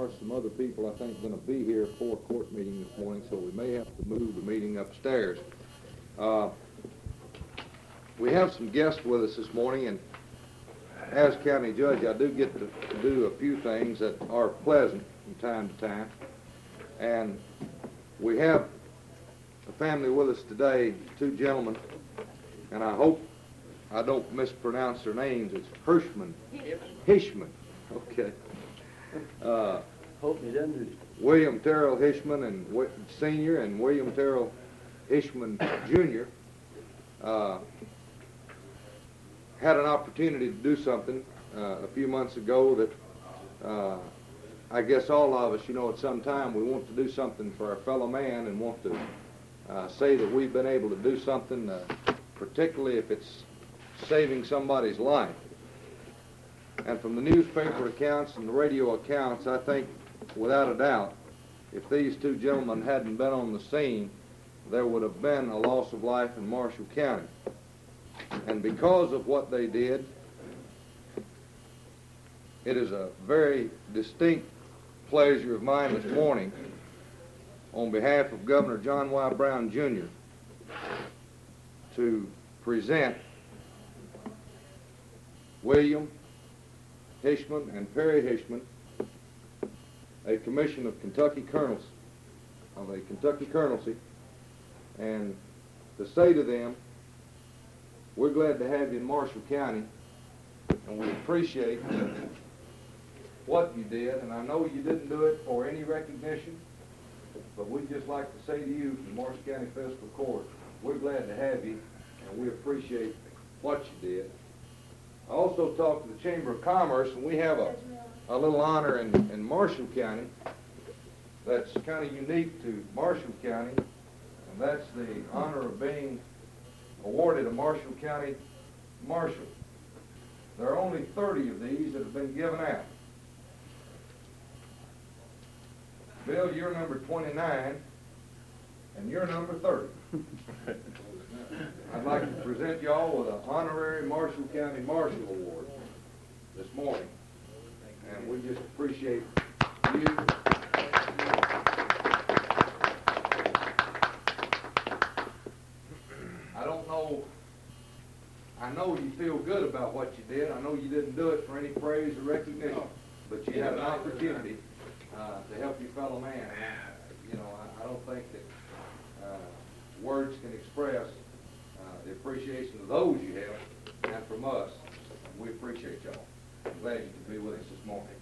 are some other people, I think, going to be here for a court meeting this morning, so we may have to move the meeting upstairs. We have some guests with us this morning, and as county judge, I do get to do a few things that are pleasant from time to time. And we have a family with us today, two gentlemen, and I hope I don't mispronounce their names. It's Hishman. Okay. Hope you didn't. William Terrell Hishman and Sr. and William Terrell Hishman Jr. Had an opportunity to do something a few months ago that I guess all of us, at some time we want to do something for our fellow man and want to say that we've been able to do something, particularly if it's saving somebody's life. And from the newspaper accounts and the radio accounts, I think, without a doubt, if these two gentlemen hadn't been on the scene, there would have been a loss of life in Marshall County. And because of what they did, it is a very distinct pleasure of mine this morning, on behalf of Governor John Y. Brown, Jr., to present William Hishman and Perry Hishman a commission of Kentucky colonels, of a Kentucky colonelcy, and to say to them, we're glad to have you in Marshall County, and we appreciate what you did, and I know you didn't do it for any recognition, but we'd just like to say to you from Marshall County Fiscal Court, we're glad to have you, and we appreciate what you did. I also talked to the Chamber of Commerce, and we have a little honor in Marshall County that's kind of unique to Marshall County, and that's the honor of being awarded a Marshall County Marshal. There are only 30 of these that have been given out. Bill, you're number 29, and you're number 30. I'd like to present y'all with an honorary Marshall County Marshal Award this morning, and we just appreciate you. I know you feel good about what you did. I know you didn't do it for any praise or recognition, but you had an opportunity to help your fellow man. I don't think that words can express the appreciation of those you have and from us. And we appreciate y'all. I'm glad you could be with us this morning.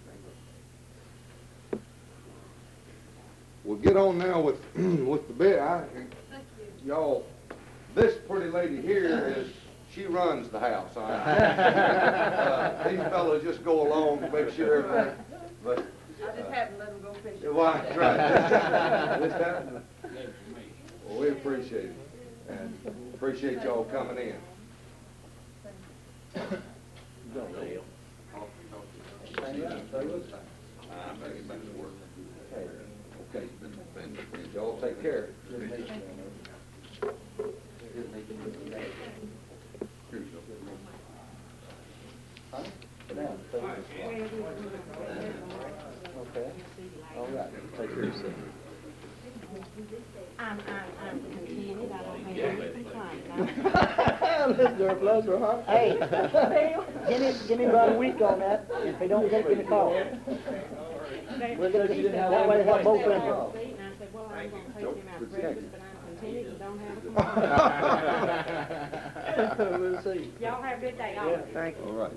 We'll get on now with the bid. Y'all, this pretty lady here she runs the house. These fellows just go along to make sure everything. But I just happen to let them go fishing. Well, that's right. This happened. Well, we appreciate it, and appreciate y'all coming in. Okay. Y'all take care. Okay. All right. Take your seat. I'm contented. I don't have any complaint. Mr. Pleasure, huh? Hey, give me about a week on that. If they don't get me a call. We're going to that way have both of them. And I said, well, I'm going to take him out of breakfast, but I'm contented and don't have a complaint. We'll see. Y'all have a good day. Yeah, thank you. All right.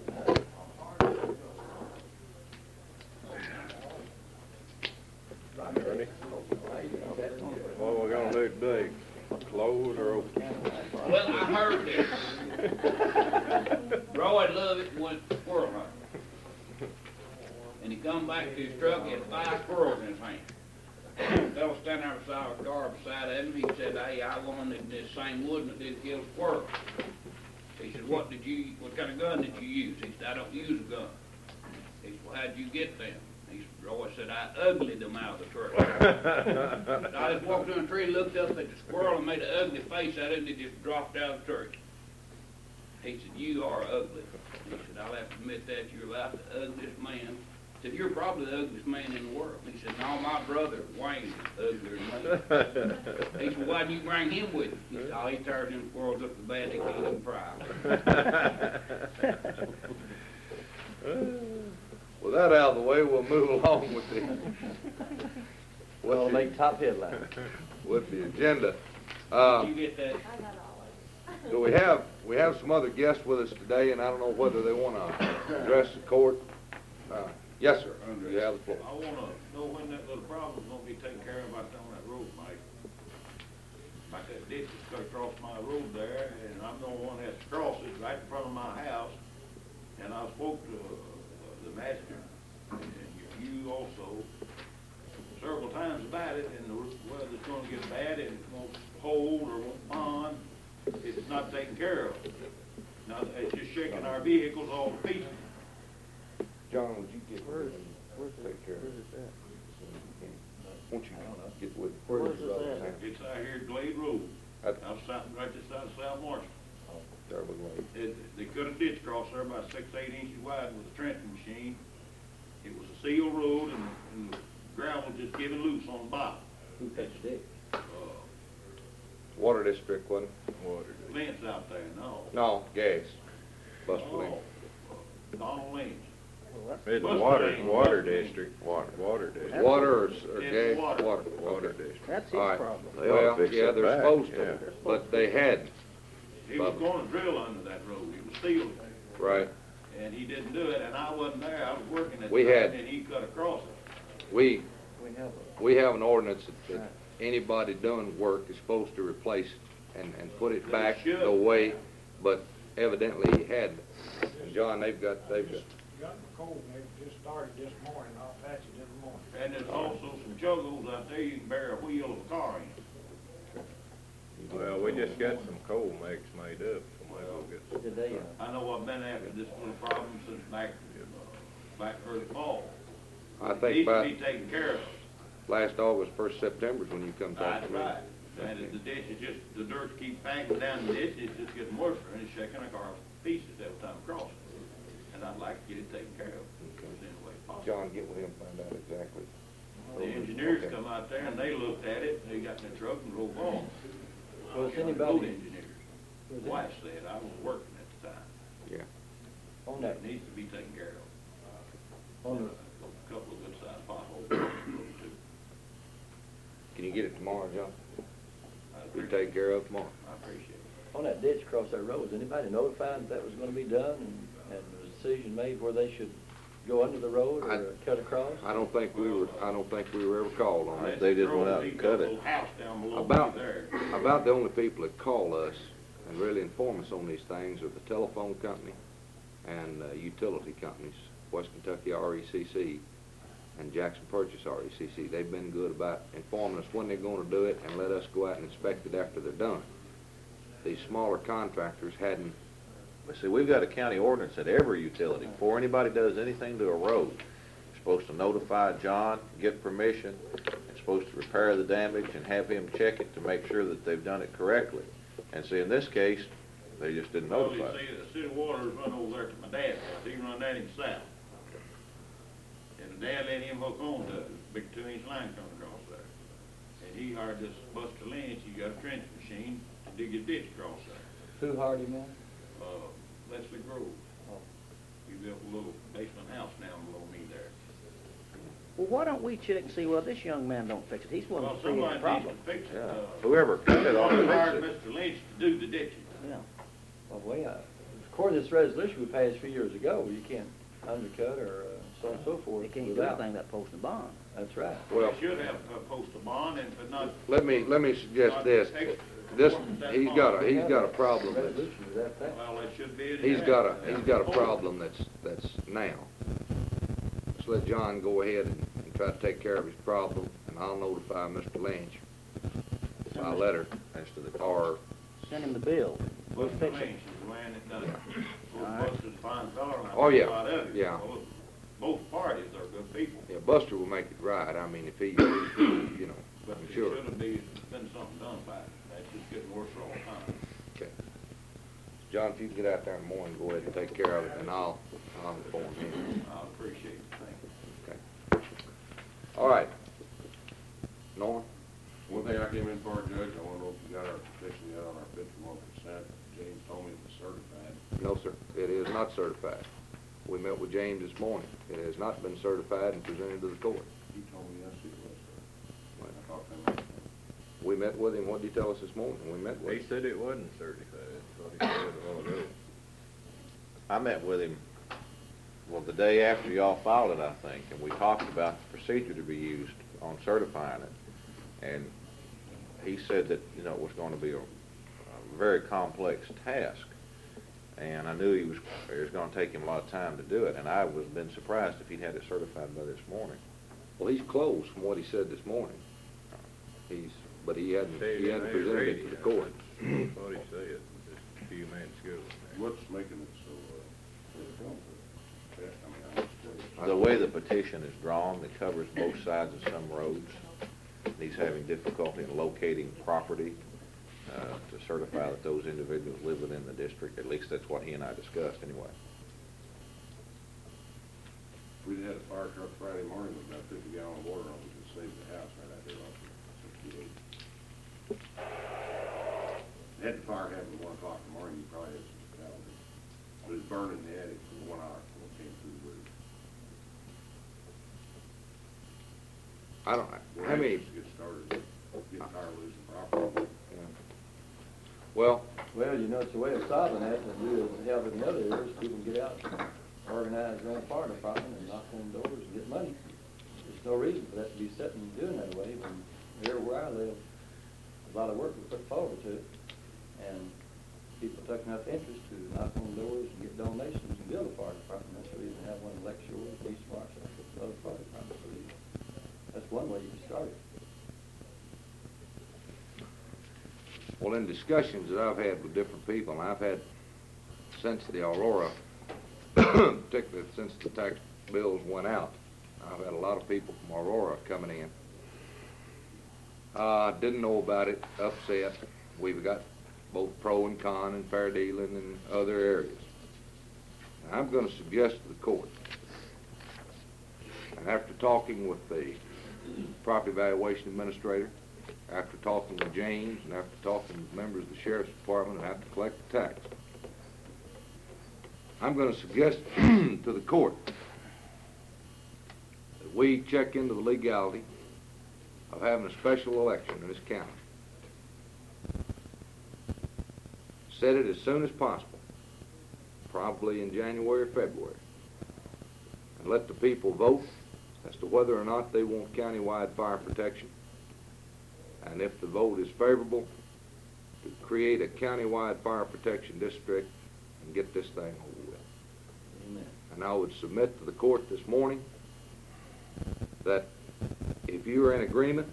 Ready? What we're going to do today, close or open? Well, I heard this. Roy loved it when it's squirrel hunting. And he come back to his truck, he had 5 squirrels in his hand. The fellow standing there beside a car beside him, he said, hey, I wanted this same wood that did kill a squirrel. He said, what kind of gun did you use? He said, I don't use a gun. He said, well, how'd you get them? Roy said, I uglied them out of the tree. I just walked in the tree, looked up at the squirrel and made an ugly face at it, and it just dropped out of the tree. He said, you are ugly. He said, I'll have to admit that. You're about the ugliest man said, you're probably the ugliest man in the world. He said, no, my brother, Wayne, is uglier than me. He said, why'd you bring him with you? He said, oh, he tears them squirrels up the bad they can't even fry. With that out of the way, we'll move along with Well, make top headline. with the agenda. Did you get that? So we have some other guests with us today, and I don't know whether they want to address the court. Yes, sir. You have the floor. I wanna know when that little problem's gonna be taken care of out there on that road, Mike. Like that ditch that's cut across my road there, and I'm the one that has to cross it right in front of my house. And I spoke to the master, and you also, several times about it, and the weather's gonna get bad, and it won't hold or won't bond. It's not taken care of. Now, it's just shaking our vehicles all to pieces. John, would you get where's take care of it? Won't you get with Where's this at? It's out here at Glade Road, At- outside, right this side of South Marshall. Terrible Lake. They cut a ditch across there about 6-8 inches wide with a trenching machine. It was a sealed road and the gravel just giving loose on the bottom. Who fixed it? Water district, wasn't it? Lynch out there, no. No, gas. Buster Oh, Lynch. Donald Lynch. It's Buster water Lane. district. Water district. Water or It's gas? water. Water Okay. district. That's his All right. problem. They ought to Well, fix yeah, that they're back, supposed yeah. to, but they hadn't. He was going to drill under that road. It was sealed. Right. And he didn't do it, and I wasn't there. I was working at the We time, had- and he cut across it. We We have have an ordinance that anybody doing work is supposed to replace and put it They back should. the way, but evidently he hadn't. And John, they've got, Got the cold, they just started this morning, I'll patch it in the morning. And there's also some juggles out there you can bear a wheel of a car in. Well, we just got some coal mix made up, so maybe we'll get some. Did they, I know I've been after this little problem since back early fall. I It think needs to about be taken care of. last August, 1st September is when you come talk That's to me. right. And if the ditch is just, the dirt keeps banging down the ditch, it's just getting worse, and it's shaking our car to pieces every time it crosses. And I'd like to get it taken care of, in any way possible. John, get with him, find out exactly. The engineers Okay. come out there and they looked at it, they got in the truck and drove on. Was Road anybody, engineers. was The wife said, I was working at the time. Yeah. on that, It needs to be taken care of. on the, A couple of good sized potholes. Can you get it tomorrow, John? I Be appreciate taken care of tomorrow. I appreciate it. on that ditch across that road, was anybody notified that was gonna be done and the decision made where they should go under the road or cut across? I don't think we were ever called on that. They just went out and cut it. Little house down below me About, there. about the only people that call us and really inform us on these things are the telephone company and utility companies, West Kentucky RECC and Jackson Purchase RECC. They've been good about informing us when they're going to do it and let us go out and inspect it after they're done. These smaller contractors hadn't. But see, we've got a county ordinance that every utility, before anybody does anything to a road, is supposed to notify John, get permission, and supposed to repair the damage and have him check it to make sure that they've done it correctly. And see, in this case, they just didn't Well, you notify. see, the city water's run over there to my dad's house, he run that himself. And the dad let him hook on to it, big 2-inch line coming across there. And he hired this Buster Lynch, he got a trench machine to dig a ditch across there. Who hired him in? Leslie Grove. Oh. He built a little basement house down below me there. Well, why don't we check and see, well, this young man don't fix it, he's one Well, of the three somebody needs problem. to fix it. Yeah. Whoever cut it ought to We fix hired it. Mr. Lynch to do the ditching. Yeah. Well, according to this resolution we passed a few years ago, you can't undercut or so on and so forth. You can't do without- anything that post a bond. That's right. Well, They should have posted a bond and, but not. let me suggest this. He's got a problem that's, Resolution to that effect. Well, it should be. he's got a problem that's now. Let's let John go ahead and try to take care of his problem, and I'll notify Mr. Lynch by letter, As to the or, Send him the bill. We'll Buster fix it. Lynch is the man that done it. All right. Buster's a fine fellow, and I Oh, know yeah, a lot of it. yeah. Both parties are good people, yeah, Buster will make it right. I mean, if he, you know, but I'm there sure. should have been something done about it. That's just getting worse all the time. Okay. John, if you can get out there in the morning, go ahead and take care of it, and I'll inform him. I appreciate it, thank you. All right. Norm? One thing I came in for, Judge, I wanna know if you got our petition yet on our 51%. James told me it was certified. No, sir. It is not certified. We met with James this morning. It has not been certified and presented to the court. He told me yes, it was, sir. I thought that was. We met with him. What did he tell us this morning? We met with He him. said it wasn't certified, that's what he said a while ago. I met with him, well, the day after y'all filed it, I think, and we talked about the procedure to be used on certifying it. And he said that, you know, it was going to be a very complex task. And I knew it was going to take him a lot of time to do it, and I was been surprised if he'd had it certified by this morning. Well, he's closed from what he said this morning. But he hadn't presented it to the court. That's what he said, just a few minutes ago. What's making it so, fast? I mean, I understand. The way the petition is drawn, it covers both sides of some roads. He's having difficulty in locating property to certify that those individuals live within the district. At least that's what he and I discussed anyway. We had a fire truck Friday morning with about 50 gallon of water on it to save the house right out there on 68. Had the fire happen at 1 o'clock in the morning, you probably had some fatalities. But it was burning in the attic for 1 hour when it came through the roof. I don't know. We're How many? anxious to get started, get tired of losing property. Well, Well, you know, it's a way of solving that, to do as help in the other areas, people get out and organize their own fire department and knock on doors and get money. There's no reason for that to be sitting and doing that way, when here where I live, a lot of work was put forward to it, and people took enough interest to knock on doors and get donations and build a fire department. That's the reason we have one in Lakeshore, East Marshall, other fire departments. So that's one way you can start it. well, in discussions that I've had with different people, and I've had since the Aurora, particularly since the tax bills went out, I've had a lot of people from Aurora coming in. Didn't know about it, upset. We've got both pro and con and fair dealing and other areas. Now, I'm going to suggest to the court, and after talking with the property valuation administrator, after talking with James, and after talking with members of the sheriff's department, and after collecting tax, I'm going to suggest to the court that we check into the legality of having a special election in this county. Set it as soon as possible, probably in January or February, and let the people vote as to whether or not they want countywide fire protection. And if the vote is favorable, to create a countywide fire protection district and get this thing over with. Amen. And I would submit to the court this morning that if you are in agreement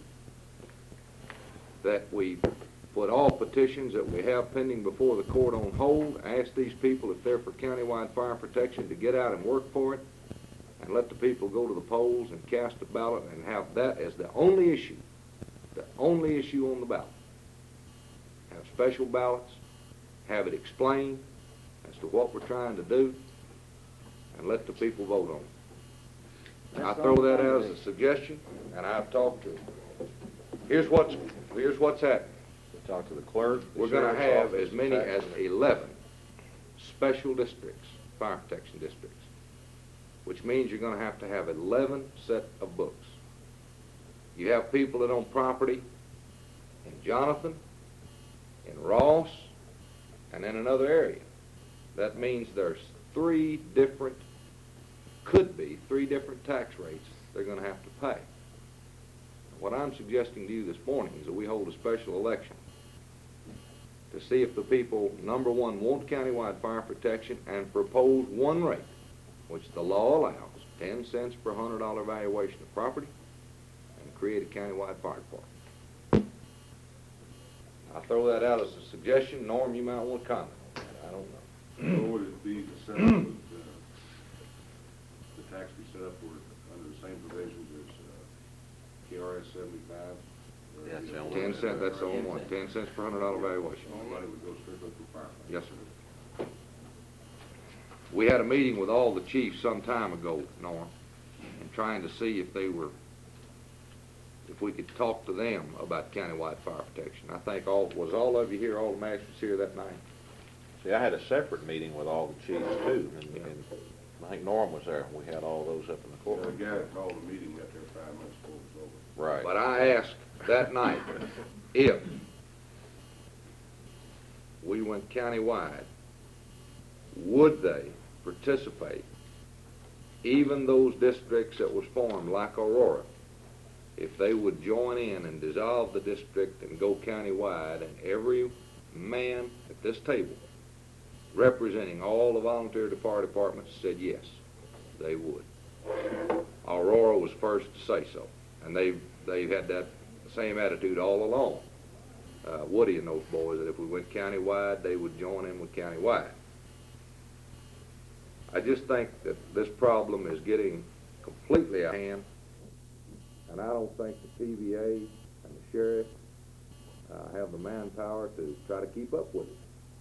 that we put all petitions that we have pending before the court on hold, ask these people if they're for countywide fire protection to get out and work for it, and let the people go to the polls and cast a ballot and have that as the only issue on the ballot. Have special ballots, have it explained as to what we're trying to do, and let the people vote on it. I throw that out as a suggestion, and I've talked to, here's what's happening. Talk to the clerk. We're going to have as many as 11 special districts, fire protection districts, which means you're going to have 11 set of books. You have people that own property in Jonathan, in Ross, and in another area. That means there's could be three different tax rates they're going to have to pay. What I'm suggesting to you this morning is that we hold a special election to see if the people, number one, want countywide fire protection and propose one rate, which the law allows, 10 cents per $100 valuation of property, and create a countywide fire department. I throw that out as a suggestion. Norm, you might want to comment. I don't know. What would it be to set up, the tax be set up under the same provisions as KRS 75? Yeah, that's the only 10 cents, that's the only one. 10 cents per $100 valuation. All money would go strictly for fire. Yes, sir. We had a meeting with all the chiefs some time ago, Norm, and trying to see if they were if we could talk to them about countywide fire protection. I think all of you here, all the masters here that night? See, I had a separate meeting with all the chiefs too, and I think Norm was there. We had all those up in the The courtroom. guy that called the meeting got there 5 minutes before it was over. Right. But I asked that night if we went countywide, would they participate, even those districts that was formed like Aurora, if they would join in and dissolve the district and go countywide, and every man at this table representing all the volunteer fire departments said yes, they would. Aurora was first to say so, and they've had that same attitude all along. Woody and those boys, that if we went countywide, they would join in with countywide. I just think that this problem is getting completely out of hand, and I don't think the TVA and the sheriff have the manpower to try to keep up with it.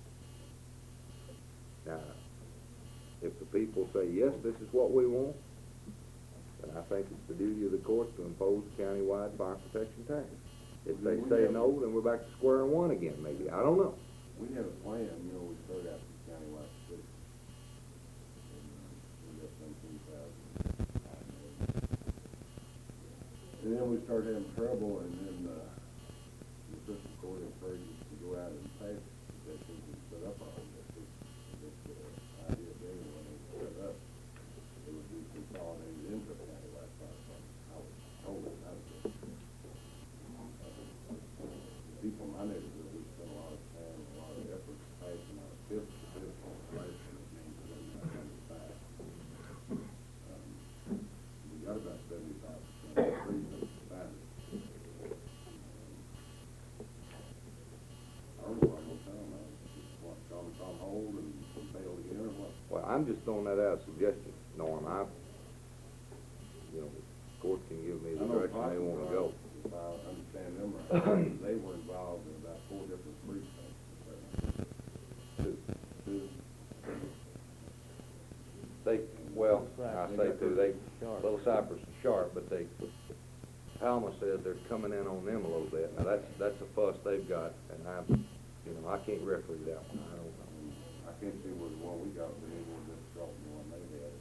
Now, if the people say, yes, this is what we want, then I think it's the duty of the court to impose a countywide fire protection tax. If they say no, then we're back to square one again, maybe. I don't know. We had a plan, you know, we started out with countywide city. We got $17,000. And then we started having trouble, and then the Supreme Court encouraged us to go out and pass that we could set up our own district. This idea being when they set up, it would be consolidated into a countywide fire department. I was told it not to. The people in my neighborhood, we spent a lot of time and a lot of effort passing our fifth legislation that means that we're not going to pass. We got about 75% of the trees that we found. I don't know, I'm gonna tell them, just want to call it on hold and fail again or what? Well, I'm just throwing that out as a suggestion, Norm. The court can give me the direction they want to go. If I understand them right, they were involved in about 4 different precincts. Two. Well, I say too, Little Cypress and Sharp, but Palma says they're coming in on them a little bit. Now, that's a fuss they've got, and I can't referee that one. I don't know. I can't see where the one we got was any more difficult than the one they had.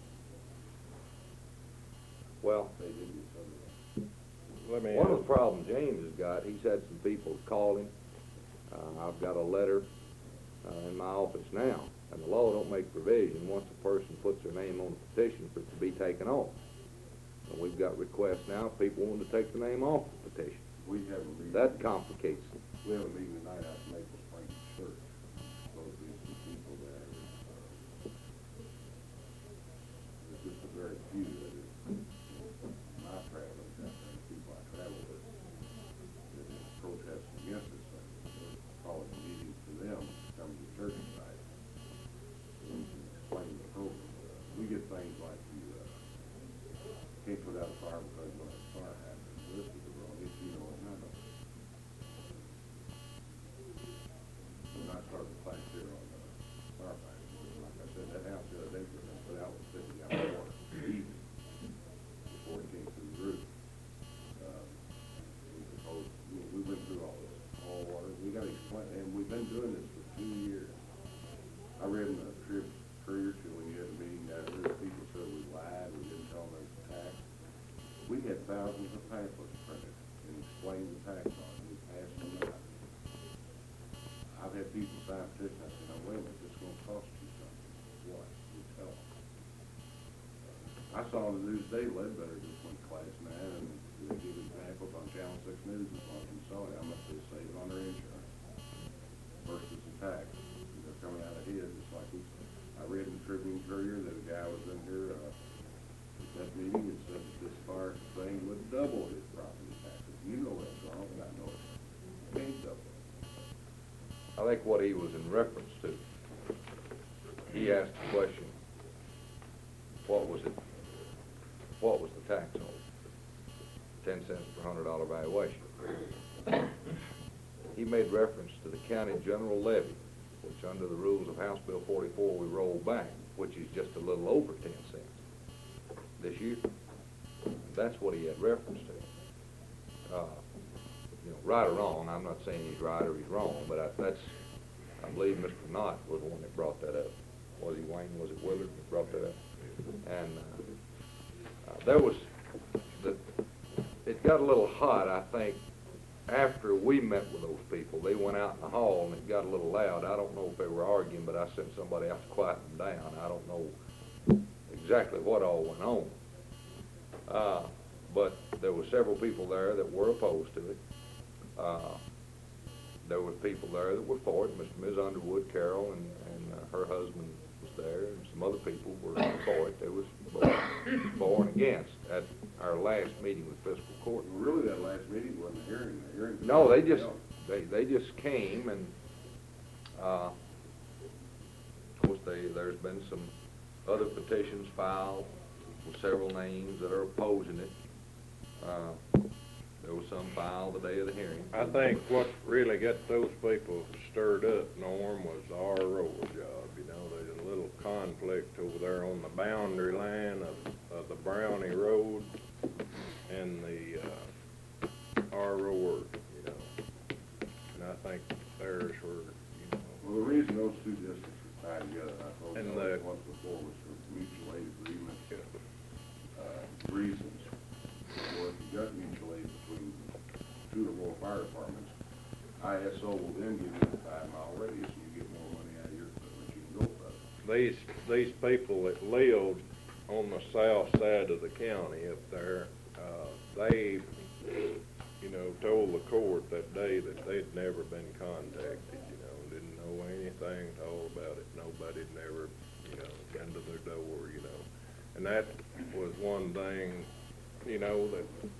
Well, They did get some of that. one of the problems James has got, he's had some people call him. I've got a letter in my office now, and the law don't make provision once a person puts their name on a petition for it to be taken off. And we've got requests now, people wanting to take the name off the petition. We have a meeting. That complicates it. We have a meeting tonight out at Maple Springs Church. Supposed to be some people there. There's just a very few that is my travelers out there, the people I travel with, that is protesting against this thing. We're calling a meeting for them to come to the church tonight. So we can explain the program. We get things like you can't put out a fire because when a fire happens. This is the wrong issue, you know, and I don't. When I started the class here on firefighters, like I said, that house the other day was put out with 50 gallon of water, even before it came through the roof. We went through all this, all water. We got to explain, and we've been doing this for 2 years. I read in the Courier too when you had a meeting down there, people said we lied, we didn't tell them there's a tax. We had thousands of pamphlets printed and explained the tax on it. We passed them out. I've had people sign petitions. I said, now wait a minute, this is going to cost you something. What? We tell them. I saw on the news today, Ledbetter just went to class 9, and they give examples on Channel 6 News and what you saw how much they save on their insurance versus the tax. They're coming out ahead, just like I read in the Tribune Courier that a guy was in here at that meeting and said that this fire thing would double his property taxes. You know that's wrong, and I know it ain't double. I think what he was in reference to, he asked the question, what was the tax on it? 10 cents per $100 valuation. He made reference to the county general levy, which under the rules of House Bill 44 we rolled back, which is just a little over 10 cents this year. That's what he had reference to. you know, right or wrong, I'm not saying he's right or he's wrong, but I believe Mr. Knott was the one that brought that up. Was he Wayne, was it Willard that brought that up? And there was, it got a little hot, I think, after we met with those people. They went out in the hall and it got a little loud. I don't know if they were arguing, but I sent somebody out to quiet them down. I don't know exactly what all went on. But there were several people there that were opposed to it. There were people there that were for it. Mr. and Ms. Underwood, Carol, and her husband was there, and some other people were for it. There was both for and against at our last meeting with fiscal court. Well, really, that last meeting wasn't a hearing. The hearing. No, they just came, and of course there's been some other petitions filed with several names that are opposing it. There was some filed the day of the hearing. I think what really got those people stirred up, Norm, was the RO job. You know, there's a little conflict over there on the boundary line of the Brownie Road and the RO work, you know. And I think there's where, you know. Well, the reason those two districts are tied together, I told And you once before, was for mutual aid agreement reasons. Or if you got mutual aid between two or more fire departments, ISO will then give you a 5-mile radius and you get more money out of your equipment, you can go further. These people that lived on the south side of the county up there, they, you know, told the court that day that they'd never been contacted, you know, didn't know anything at all about it. Nobody'd never, you know, been to their door, you know. And that was one thing, you know,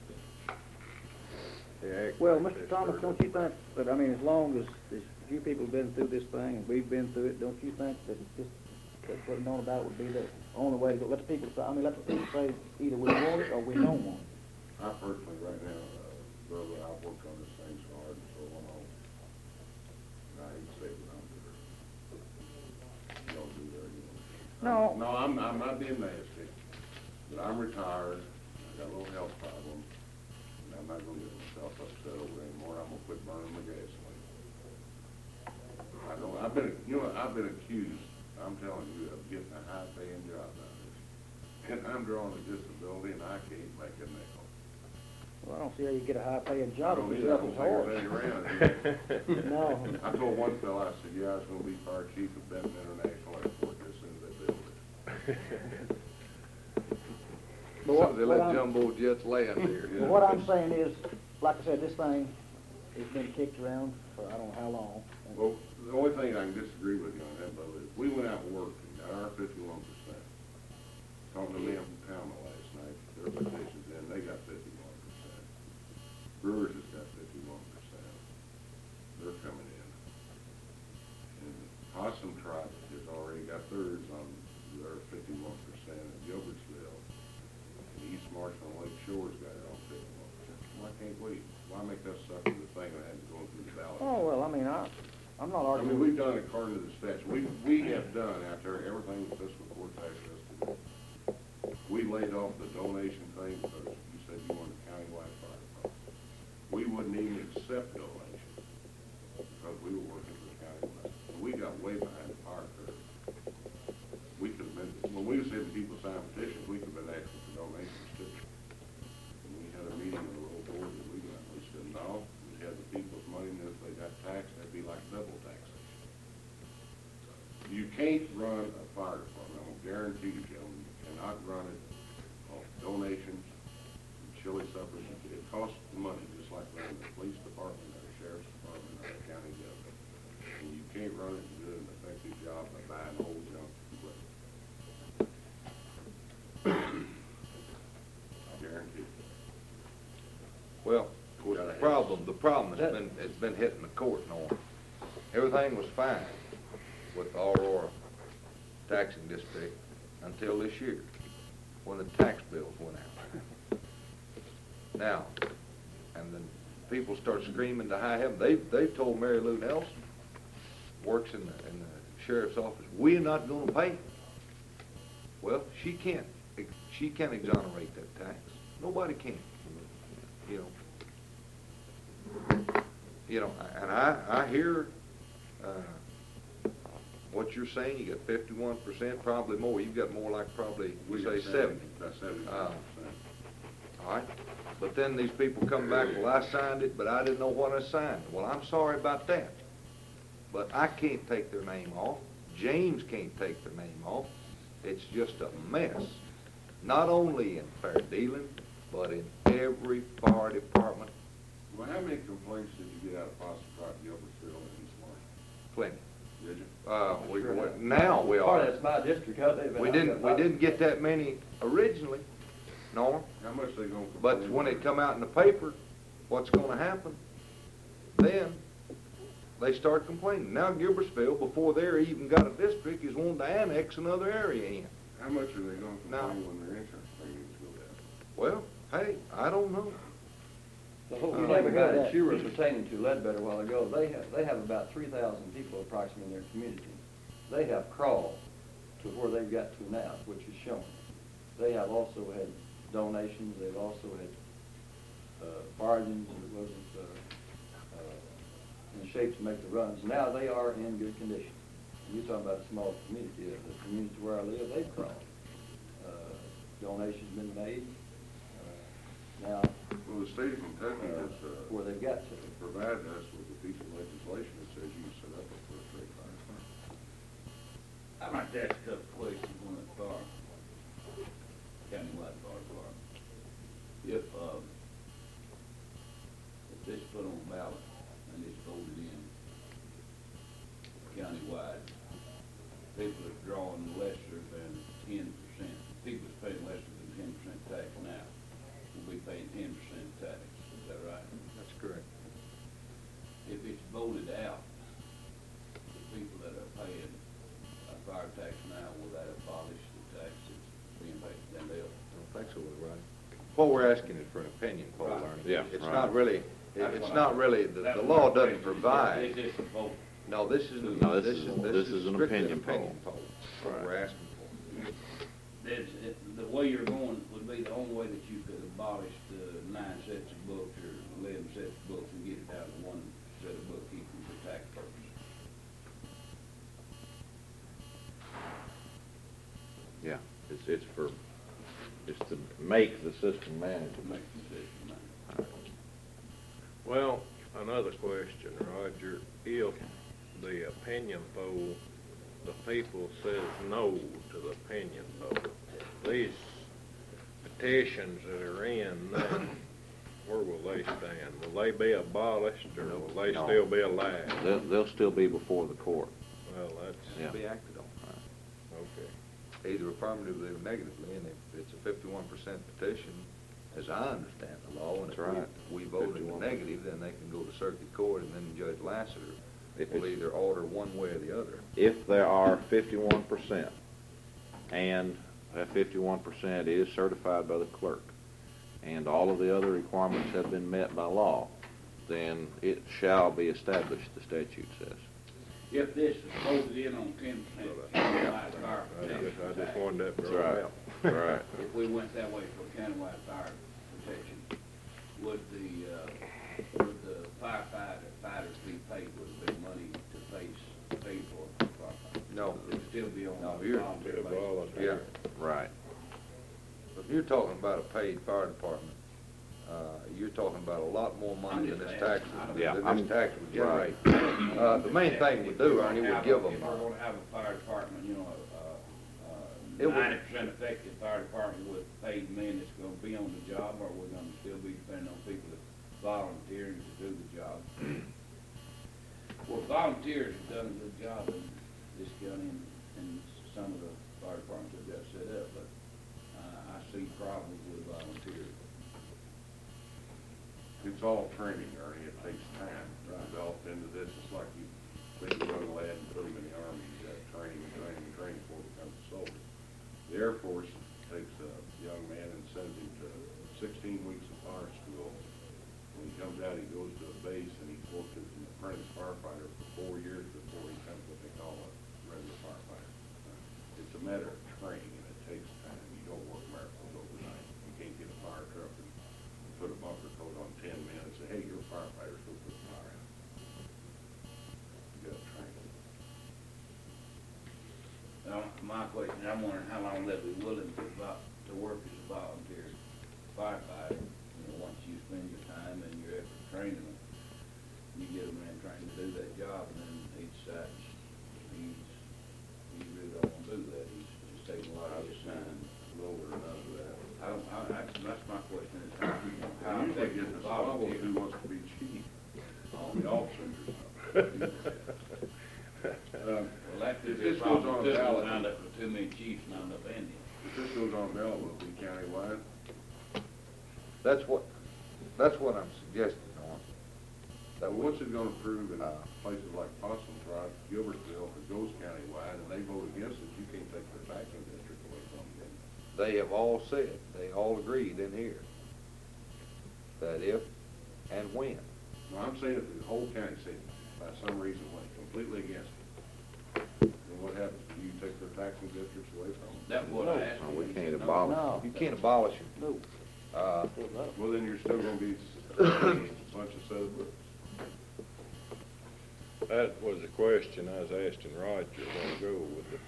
that Well, Mr. Thomas, don't you think that, I mean, as long as you people have been through this thing and we've been through it, don't you think that just that putting it on about would be the only way to go? Let the people say, let the people say either we want it or we don't want it. I personally, right now, brother, I've worked on this thing so hard and so long, and I hate to say it, but I'm bitter. You don't do that, you know. No. No, I'm not being nasty, but I'm retired, I got a little health problem, and I'm not gonna get myself upset over it anymore. I'm gonna quit burning my gasoline. I know, I've been accused, I'm telling you, of getting a high-paying job out of this. And I'm drawing a disability and I can't make a nickel. Well, I don't see how you get a high-paying I job don't if either. you're I up don't as think hard. there's any around. No. I told one fellow, I said, yeah, I was gonna be fire chief at Benton International Airport as soon as they build it. But They let jumbo jets land here. Well, what I'm saying is, like I said, this thing has been kicked around for I don't know how long. Well, the only thing I can disagree with you on that, Bubba, is we went out and worked and got our 51%. Talking to them from Towner last night, their petitions in, they got 51%. Brewers has got 51%. They're coming in. And Possum Tribe has already got theirs on their 51%, and Gilbertsville, and East Marshall and Lake Shore's got it on 51%. Why can't we? Why make us suffer the thing that has to go through the ballot? Oh, well, I mean, I'm not I arguing. mean, we've done it according to the statute. We have done out there everything the fiscal court asked us to do. We laid off the donation thing because you said you wanted a countywide fire department. We wouldn't even accept donations because we were working for the countywide. We got way behind the fire curve. We could have been, when we was having people sign petitions, we could have been asking for donations too. And we had a meeting with the little board that we got, we said, no, we had the people's money, and if they got taxed, that'd be like double taxation. You can't run a fire department, I'm gonna guarantee you, gentlemen, you cannot run it off donations, and chili suppers. It costs money, just like running the police department, or the sheriff's department, or the county government. And you can't run it and do an effective job by buying old junk equipment. I guarantee you. Well, of course, the problem has been, it's been hitting the court now. Everything was fine with the Aurora taxing district until this year, when the tax bills went out. Now, and then people start screaming to high heaven. They've told Mary Lou Nelson, works in the sheriff's office, we're not gonna pay it. Well, she can't exonerate that tax. Nobody can, you know. you know, and I hear, what you're saying. You got 51%, probably more. You've got more like probably, we say 70. About 70%. All right. But then these people come back, well, I signed it, but I didn't know what I signed. Well, I'm sorry about that. But I can't take their name off. James can't take their name off. It's just a mess. Not only in fair dealing, but in every fire department. Well, how many complaints did you get out of Possum Trot, Gilbertsville, and East Martin? Plenty. Did you? Now we Part are. of that's my district, how they've been. We didn't get that many originally, Norm. How much they gonna complain? But when it come out in the paper, what's gonna happen? Then they start complaining. Now Gilbertsville, before they're even got a district, is wanting to annex another area in. How much are they gonna Now- complain when their insurance premiums go down? Well, hey, I don't know. The whole Oh, thing never heard about that. it, you were pertaining to Ledbetter a while ago, they have about 3,000 people approximately in their community. They have crawled to where they've got to now, which is shown. They have also had donations, they've also had bargains, and it wasn't in shape to make the runs. Now they are in good condition. You're talking about a small community, the community where I live, they've crawled. Donations been made. Now, Well, the state of Kentucky has, where they've got to. provided us with a piece of legislation that says you can set up a first rate fire department. I'd like to ask a couple questions on that fire, countywide fire department. If this put on ballot and it's voted in countywide, people are drawing lesser than 10%, people that's paying lesser than 10% tax now will be paying 10% tax, is that right? That's correct. If it's voted out, the people that are paying a fire tax now, will that abolish the tax that's being paid? Then they'll. I don't think so, right? What we're asking is for an opinion, Paul. Right. Arnie. Yeah, It's right. not really, That's it's what not I- really, the that's law what doesn't I'm saying. provide. It's just a vote. No, this is, No, this is an strictly opinion poll. That's what Right. we're asking for. The way you're going would be the only way that you could abolish the 9 sets of books or 11 sets of books and get it down to 1 set of bookkeeping for tax purposes. Yeah, it's to make the system manageable. To make the system. Well, another question, Roger. If the opinion poll, the people says no to the opinion poll, these petitions that are in now, where will they stand? Will they be abolished, or will they No. still be alive? They'll still be before the court. Well, that's, Yeah. Be acted on, okay. either affirmatively or negatively, and if it's a 51% petition, as I understand the law, and That's right. if we vote in the 51%. negative, then they can go to circuit court, and then Judge Lassiter If will it's- either order one way or the other. If there are 51%, and that 51% is certified by the clerk, and all of the other requirements have been met by law, then it shall be established, the statute says. If this is voted in on 10%, countywide fire I protection just tax, wanted that That's brought right. out. Right. if we went that way for countywide fire protection, would the firefighters be paid with the money to pay for firefighting? No. It'd still be on No, a you're- volunteer Be a basis. volunteer. Right. If you're talking about a paid fire department, you're talking about a lot more money than this tax, Yeah, than I'm- this tax would generate. right. The main thing we do, Ernie, would give them, If we're gonna have a fire department, you know, It would- 90% effective fire department with paid men that's gonna be on the job, or we're gonna still be depending on people that volunteering to do the job? Well, volunteers have done a good job in this county and some of the fire departments have got set up, but I see problems with volunteers. It's all training, Ernie, it takes time to Right. develop into this. It's like you take a young lad and put him in the Army, you got training and training and training before he becomes a soldier. The Air Force takes a young man and sends him to 16 weeks of fire school. When he comes out, he goes to a base and he's worked as an apprentice firefighter for 4 years before he becomes what they call a regular firefighter. It's a matter of training, and it takes time. You don't work miracles overnight. You can't get a fire truck and put a bunker coat on 10 men and say, hey, you're a firefighter, my question, I'm wondering how long they'll be willing to work as a volunteer firefighter. You know, once you spend your time and your effort training them, you get them in trained to do that job, and then he decides he really don't want to do that. He's taking a lot of his time. Lower enough of that. That's my question, is how Usually effective get the the small volunteer. who wants to be chief, all the officers. Well, that could If be a this goes problem on too, ballot- wind up with too many chiefs and not enough Indians. If this goes on ballot, will it be countywide? That's what I'm suggesting, Norm. That Well, we, what's it gonna prove in places like Possum's Rock, Gilbertville, if it goes countywide and they vote against it, you can't take their taxing district away from them. they have all said, they all agreed in here, that if and when. No, I'm saying if the whole county said, by some reason, went completely against it, then what happens? Do you take their taxing districts away from them? That's what I asked. No, we him. He can't said no. abolish. No. You can't abolish them. No. Well, then you're still gonna be a bunch of Southbrook. That was a question I was asking Roger a while ago with the,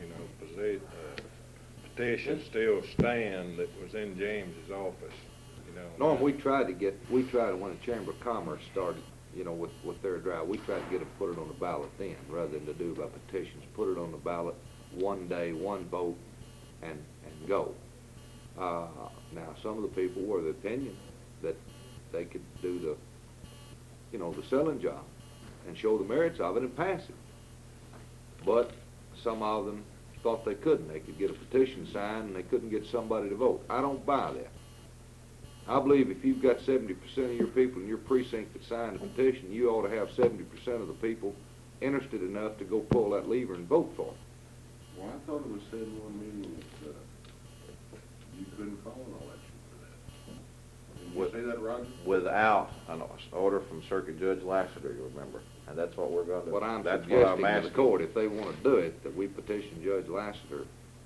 petition still stand that was in James's office, Norm, we tried, when the Chamber of Commerce started, with their drive, we tried to get them to put it on the ballot then, rather than to do by petitions, put it on the ballot, one day, one vote, and go. Now, some of the people were of the opinion that they could do the selling job and show the merits of it and pass it. But some of them thought they couldn't. They could get a petition signed and they couldn't get somebody to vote. I don't buy that. I believe if you've got 70% of your people in your precinct that signed a petition, you ought to have 70% of the people interested enough to go pull that lever and vote for it. Well, I thought it was said in one meeting that, you couldn't call an election for that. Did you say that, Roger? Without an order from Circuit Judge Lassiter, you remember, and that's what we're going to. What I'm that's suggesting what I'm to the asking. court, if they want to do it, that we petition Judge Lassiter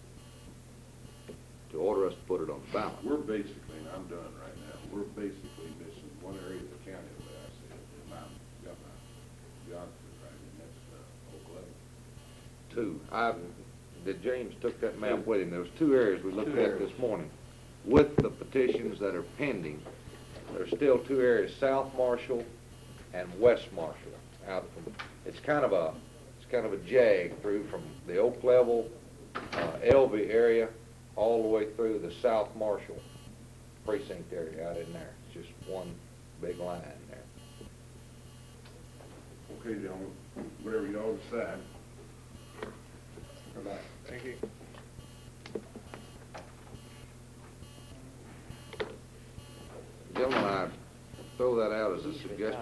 to order us to put it on the ballot. We're basically, and I'm done right now, we're basically missing one area of the county the way I see it, and I've got my geography right, and that's, Oak Level. James took that map with him. There was 2 areas we looked at this morning. With the petitions that are pending, there's still 2 areas, South Marshall and West Marshall. Out from, it's kind of a jag through from the Oak Level, Elvie area, all the way through the South Marshall precinct area out in there. It's just one big line there. Okay, gentlemen, whatever y'all decide. Good night. Thank you. Gentlemen, I throw that out as a suggestion.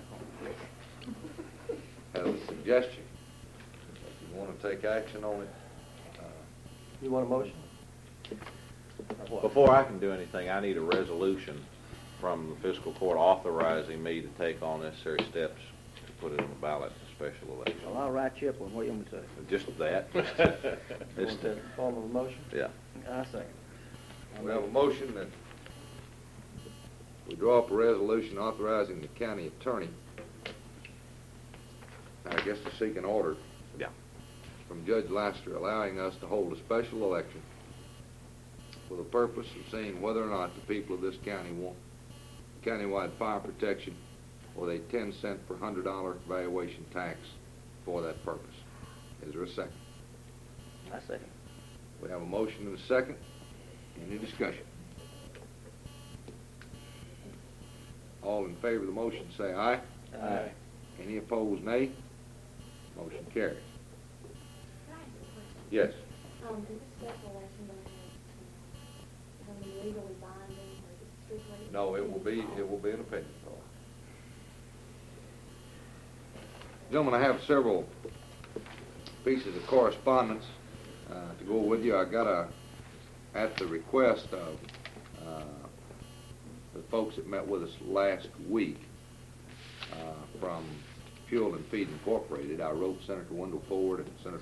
As a suggestion. If you want to take action on it, You want a motion? Before I can do anything, I need a resolution from the fiscal court authorizing me to take all necessary steps to put it on the ballot in a special election. Well, I'll write you up one. What do you want me to say? Just that. You want that form of a motion? Yeah. I second. we have a motion that we draw up a resolution authorizing the county attorney, I guess to seek an order Yeah. from Judge Lassiter allowing us to hold a special election for the purpose of seeing whether or not the people of this county want countywide fire protection with a 10-cent per $100 valuation tax for that purpose. Is there a second? I second. We have a motion and a second. Any discussion? All in favor of the motion say aye. Aye. Any opposed, nay? Motion carries. Can I ask a question? Yes. Is this special election going to be legally binding, or is it strictly? No, it will be an opinion poll. Gentlemen, I have several pieces of correspondence to go with you. I got at the request of the folks that met with us last week from Fuel and Feed Incorporated. I wrote Senator Wendell Ford and Senator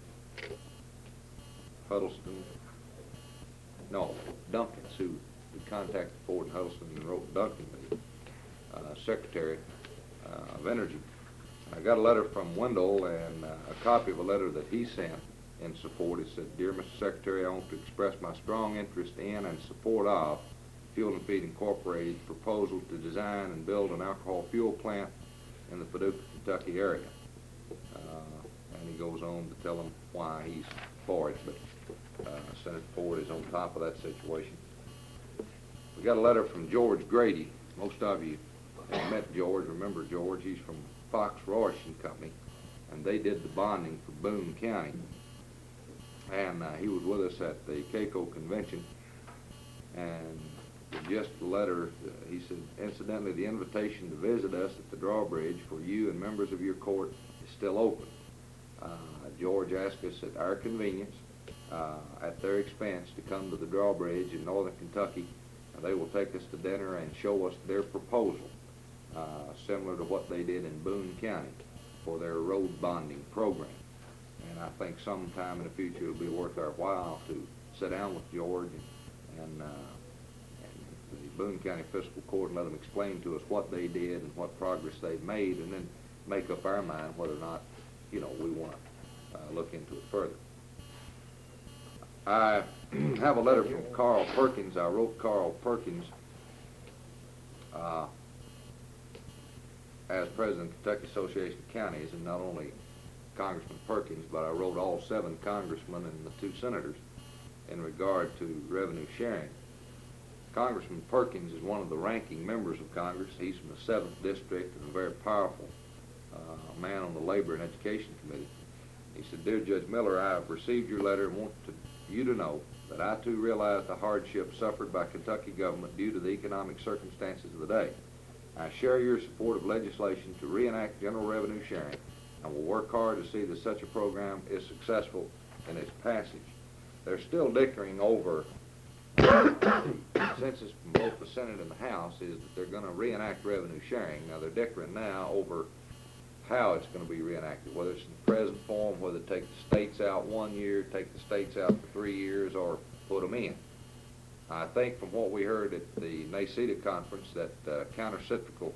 Dunkins, who contacted Ford and Huddleston and wrote Duncan, the Secretary of Energy. I got a letter from Wendell and a copy of a letter that he sent in support. It said, "Dear Mr. Secretary, I want to express my strong interest in and support of Fuel and Feed Incorporated's proposal to design and build an alcohol fuel plant in the Paducah, Kentucky area." And he goes on to tell them why he's for it, but Senator Ford is on top of that situation. We got a letter from George Grady. Most of you have met George, remember George. He's from Fox Royce and Company, and they did the bonding for Boone County. And he was with us at the CAECO convention, and just the letter, he said, "Incidentally, the invitation to visit us at the drawbridge for you and members of your court is still open." George asked us at our convenience, at their expense, to come to the drawbridge in northern Kentucky, and they will take us to dinner and show us their proposal, similar to what they did in Boone County for their road bonding program. And I think sometime in the future it'll be worth our while to sit down with George and the Boone County Fiscal Court and let them explain to us what they did and what progress they've made, and then make up our mind whether or not, we want to look into it further. I have a letter from Carl Perkins. I wrote Carl Perkins as president of Kentucky Association of Counties, and not only Congressman Perkins, but I wrote all 7 congressmen and the 2 senators in regard to revenue sharing. Congressman Perkins is one of the ranking members of Congress. He's from the 7th District and a very powerful man on the Labor and Education Committee. He said, "Dear Judge Miller, I have received your letter and want you to know that I too realize the hardship suffered by Kentucky government due to the economic circumstances of the day. I share your support of legislation to reenact general revenue sharing and will work hard to see that such a program is successful in its passage." They're still dickering over, consensus from both the Senate and the House is that they're going to reenact revenue sharing. Now, they're dickering now over how it's going to be reenacted, whether it's in the present form, whether take the states out 1 year, take the states out for 3 years, or put them in. I think from what we heard at the NACEDA conference that countercyclical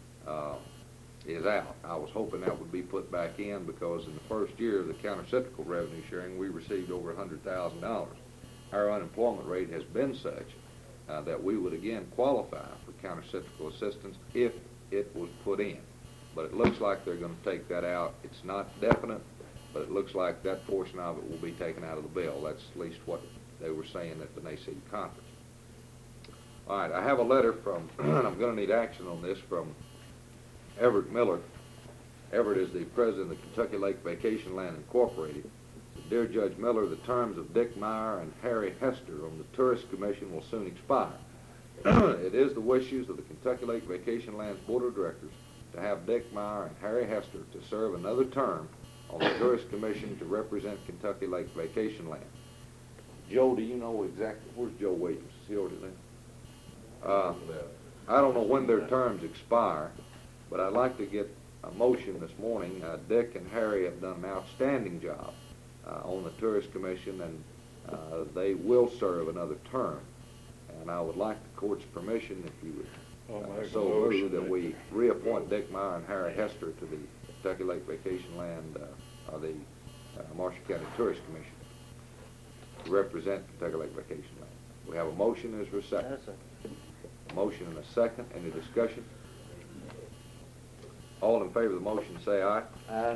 is out. I was hoping that would be put back in, because in the first year of the countercyclical revenue sharing, we received over $100,000. Our unemployment rate has been such that we would again qualify for countercyclical assistance if it was put in. But it looks like they're going to take that out. It's not definite, but it looks like that portion of it will be taken out of the bill. That's at least what they were saying at the NACEDA conference. All right, I have a letter from, and I'm going to need action on this, from Everett Miller. Everett is the president of Kentucky Lake Vacation Land Incorporated. "Dear Judge Miller, the terms of Dick Meyer and Harry Hester on the Tourist Commission will soon expire. It is the wishes of the Kentucky Lake Vacation Lands Board of Directors to have Dick Meyer and Harry Hester to serve another term on the Tourist Commission to represent Kentucky Lake Vacation Land." Joe, do you know exactly, where's Joe Williams? Is he already there? I don't know when their terms expire, but I'd like to get a motion this morning. Dick and Harry have done an outstanding job on the Tourist Commission, and they will serve another term. And I would like the court's permission, if you would so move, that we reappoint Dick Meyer and Harry Hester to the Kentucky Lake Vacation Land, or the Marshall County Tourist Commission, to represent Kentucky Lake Vacation Land. We have a motion. Is there a second? A motion and a second. Any discussion? All in favor of the motion say aye. Aye.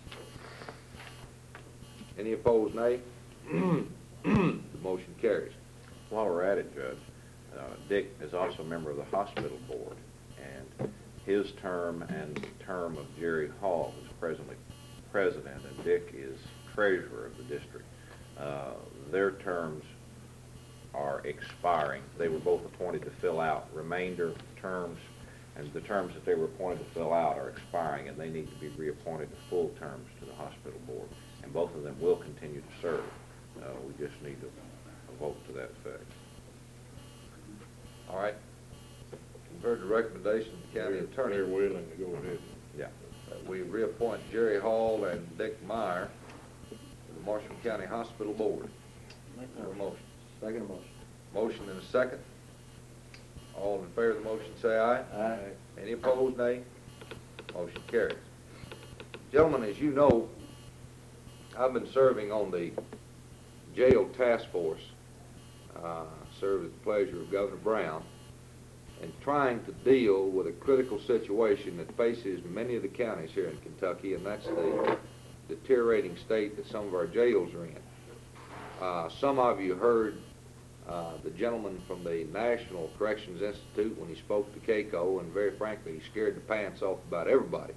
Any opposed, nay? The motion carries. While we're at it, Judge, Dick is also a member of the hospital board, and his term and the term of Jerry Hall, who's presently president, and Dick is treasurer of the district. Their terms are expiring. They were both appointed to fill out remainder terms, and the terms that they were appointed to fill out are expiring, and they need to be reappointed to full terms to the hospital board, and both of them will continue to serve. We just need a vote to that effect. All right. You've heard the recommendation of the county attorney. They're willing to go ahead. Yeah. We reappoint Jerry Hall and Dick Meyer to the Marshall County Hospital Board. Have a motion. Second motion. Motion and a second. All in favor of the motion say aye. Aye. Any opposed, nay? Motion carries. Gentlemen, as you know, I've been serving on the jail task force, served at the pleasure of Governor Brown, and trying to deal with a critical situation that faces many of the counties here in Kentucky, and that's the deteriorating state that some of our jails are in. Some of you heard the gentleman from the National Corrections Institute when he spoke to KACO, and very frankly, he scared the pants off about everybody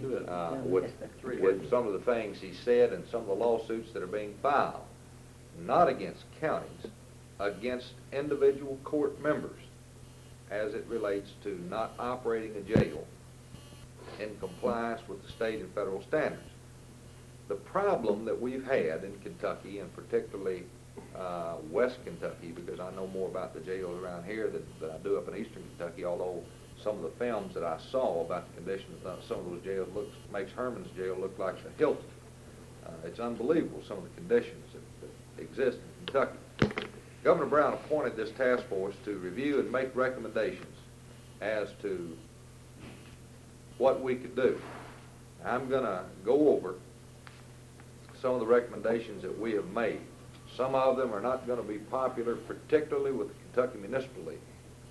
with some of the things he said and some of the lawsuits that are being filed, not against counties, against individual court members, as it relates to not operating a jail in compliance with the state and federal standards. The problem that we've had in Kentucky, and particularly West Kentucky, because I know more about the jails around here than I do up in Eastern Kentucky, although some of the films that I saw about the conditions of some of those jails makes Herman's jail look like the Hilton. It's unbelievable, some of the conditions that exist in Kentucky. Governor Brown appointed this task force to review and make recommendations as to what we could do. I'm going to go over some of the recommendations that we have made. Some of them are not going to be popular, particularly with the Kentucky Municipal League.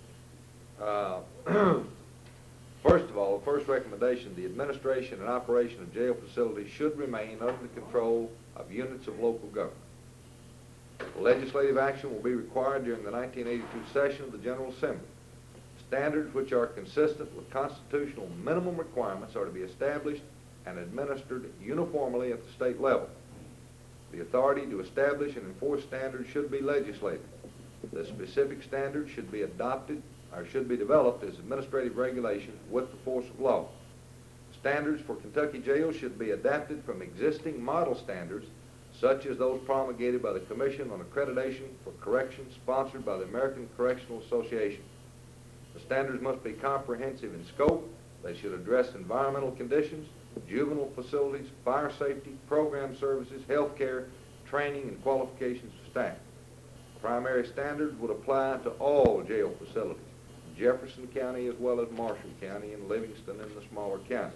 First of all, the first recommendation, the administration and operation of jail facilities should remain under the control of units of local government. Legislative action will be required during the 1982 session of the General Assembly. Standards which are consistent with constitutional minimum requirements are to be established and administered uniformly at the state level. The authority to establish and enforce standards should be legislative. The specific standards should be adopted or should be developed as administrative regulation with the force of law. Standards for Kentucky jails should be adapted from existing model standards such as those promulgated by the Commission on Accreditation for Corrections sponsored by the American Correctional Association. The standards must be comprehensive in scope. They should address environmental conditions, juvenile facilities, fire safety, program services, health care, training, and qualifications of staff. Primary standards would apply to all jail facilities, Jefferson County as well as Marshall County and Livingston and the smaller counties.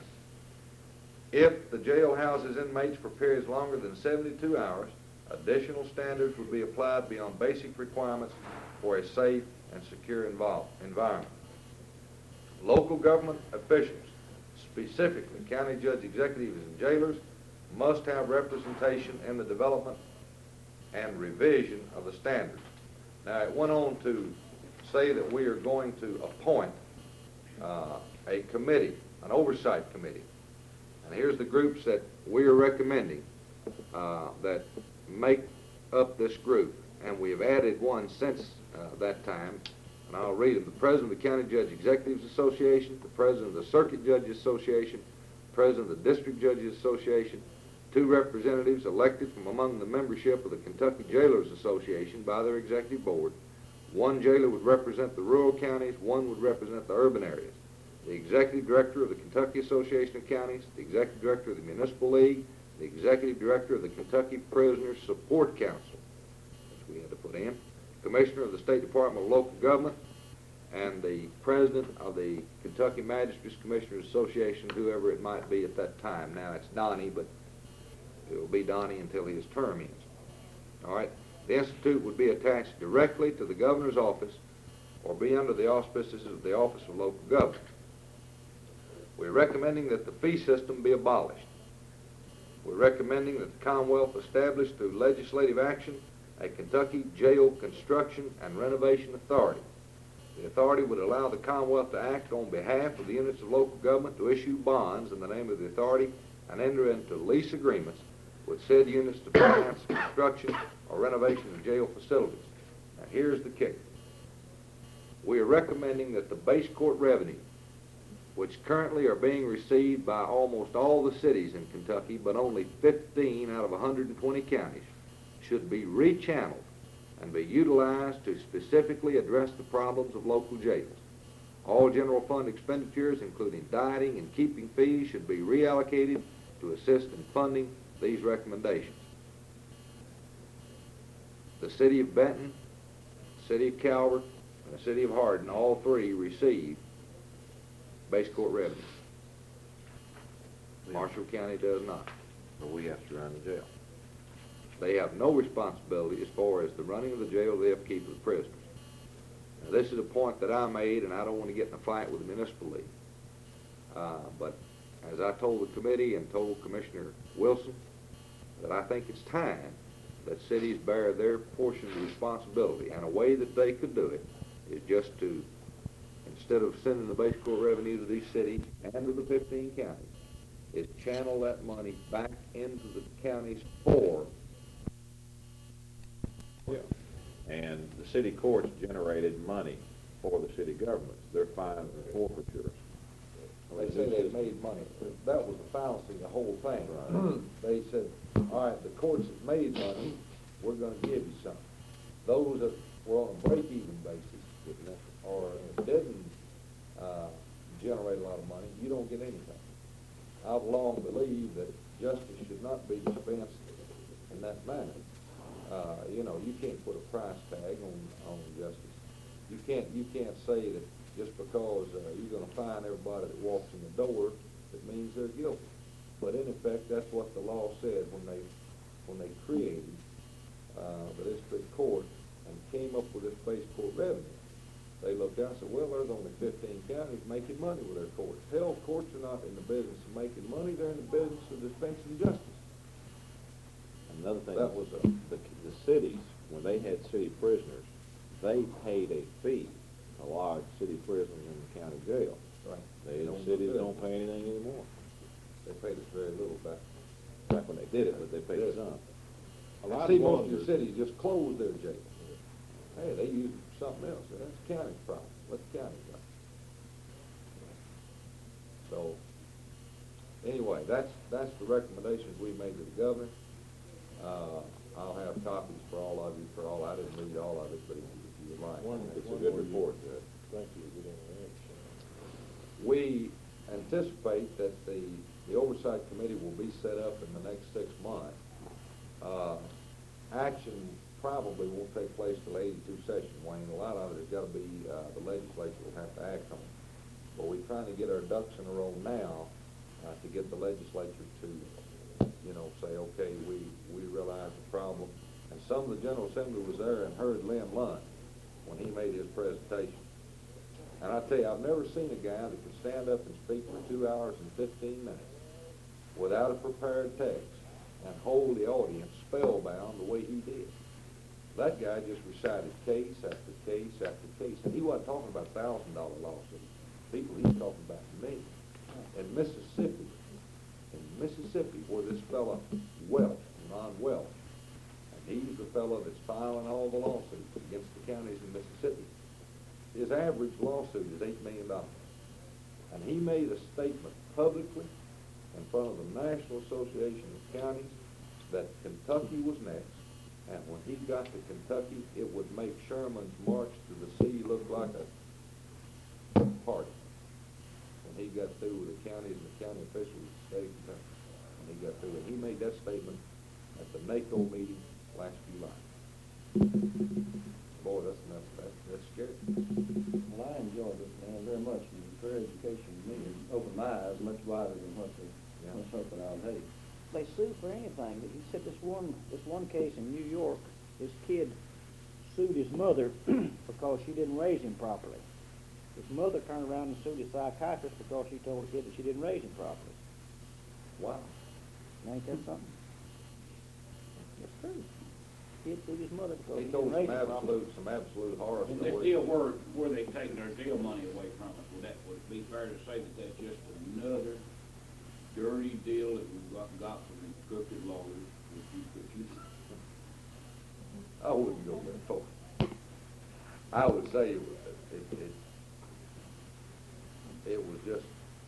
If the jail houses inmates for periods longer than 72 hours, additional standards would be applied beyond basic requirements for a safe and secure environment. Local government officials, specifically county judge executives and jailers, must have representation in the development and revision of the standards. Now, it went on to say that we are going to appoint a committee, an oversight committee. And here's the groups that we are recommending that make up this group. And we have added one since that time, and I'll read them. The President of the County Judge Executives Association, the President of the Circuit Judges Association, the President of the District Judges Association, 2 representatives elected from among the membership of the Kentucky Jailers Association by their executive board. 1 jailer would represent the rural counties, 1 would represent the urban areas. The Executive Director of the Kentucky Association of Counties, the Executive Director of the Municipal League, the Executive Director of the Kentucky Prisoners Support Council, which we had to put in, Commissioner of the State Department of Local Government, and the President of the Kentucky Magistrates Commissioners Association, whoever it might be at that time. Now, it's Donnie, but it will be Donnie until his term ends. All right? The Institute would be attached directly to the Governor's office or be under the auspices of the Office of Local Government. We're recommending that the fee system be abolished. We're recommending that the Commonwealth establish through legislative action a Kentucky Jail Construction and Renovation Authority. The authority would allow the Commonwealth to act on behalf of the units of local government to issue bonds in the name of the authority and enter into lease agreements with said units to finance construction or renovation of jail facilities. Now, here's the kicker. We are recommending that the base court revenue, which currently are being received by almost all the cities in Kentucky, but only 15 out of 120 counties, should be rechanneled and be utilized to specifically address the problems of local jails. All general fund expenditures, including dieting and keeping fees, should be reallocated to assist in funding these recommendations. The City of Benton, the City of Calvert, and the City of Hardin, all 3 receive base court revenue. Marshall County does not. But we have to run the jail. They have no responsibility as far as the running of the jail, the upkeep of the prisoners. Now, this is a point that I made, and I don't want to get in a fight with the municipal league. But as I told the committee and told Commissioner Wilson, that I think it's time that cities bear their portion of the responsibility, and a way that they could do it is just to, instead of sending the base court revenue to these cities and to the 15 counties, is channel that money back into the counties for. Yeah. And the city courts generated money for the city governments, their fines and forfeitures. They say they made money. That was the fallacy, the whole thing. They said, all right, the courts have made money, we're gonna give you something. Those that were on a break-even basis, or didn't generate a lot of money, you don't get anything. I've long believed that justice should not be dispensed in that manner. You know, you can't put a price tag on justice. You can't say that just because you're going to fine everybody that walks in the door, it means they're guilty. But in effect, that's what the law said when they created the district court and came up with this base court revenue. They looked out and said, well, there's only 15 counties making money with their courts. Hell, courts are not in the business of making money; they're in the business of dispensing justice. Another thing, That was the cities, when they had city prisoners, they paid a fee to lodge city prisoners in the county jail. Right. The cities don't pay anything anymore. They paid us very little back. Back when they did it, but they paid some. See, most of the cities just closed their jails. Hey, they use it for something else. That's the county's problem. Let the county go. So, anyway, that's the recommendations we made to the governor. I'll have copies for all of you. I didn't read all of it, but if you would like, it's a good report. Thank you, good information. We anticipate that the oversight committee will be set up in the next 6 months. Action probably won't take place till 82 session, Wayne. A lot of it has got to be, the legislature will have to act on it. But we're trying to get our ducks in a row now to get the legislature to, say, okay, we realize the problem. And some of the General Assembly was there and heard Lem Lund when he made his presentation. And I tell you, I've never seen a guy that could stand up and speak for 2 hours and 15 minutes without a prepared text and hold the audience spellbound the way he did. That guy just recited case after case after case, and he wasn't talking about $1,000 lawsuits. People, he's talking about millions. In Mississippi, where this fella Welch, Ron Welch, and he's the fellow that's filing all the lawsuits against the counties in Mississippi. His average lawsuit is $8 million. And he made a statement publicly in front of the National Association of Counties that Kentucky was next. And when he got to Kentucky, it would make Sherman's march to the sea look like a party. When he got through with the counties and the county officials of the state of Kentucky, when he got through, and he made that statement at the NACO meeting last July. Boy, that's scary. Well, I enjoyed it, very much. It was very education to me. It opened my eyes much wider than what I was hoping I'd hate. They sue for anything. He said this one case in New York, this kid sued his mother because she didn't raise him properly. His mother turned around and sued his psychiatrist because she told the kid that she didn't raise him properly. Wow. Ain't that something? It's true. Kid sued his mother because He she told didn't raise him properly. some absolute horror And they stories. still were they taking their jail money away from us? Would it be fair to say that that's just another dirty deal that we got from these crooked lawyers? I wouldn't go that far. I would say it was just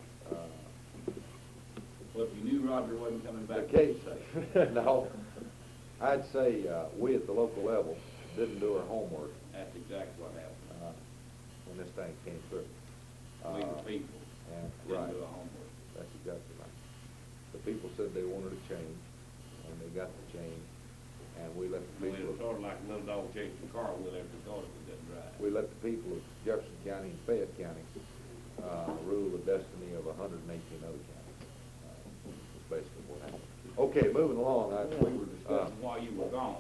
Well, if you knew Roger wasn't coming the back. case. No, I'd say we at the local level didn't do our homework That's exactly what happened. when this thing came through. We the people And, didn't right, do a homework. that's exactly right. The people said they wanted a change, and they got the change, and we let the It people. was sort of like a little dog chasing a car wheel after thought it was done right. We let the people of Jefferson County and Fayette County rule the destiny of 118 other counties. That's basically what happened. Okay, moving along, we were discussing, While you were gone,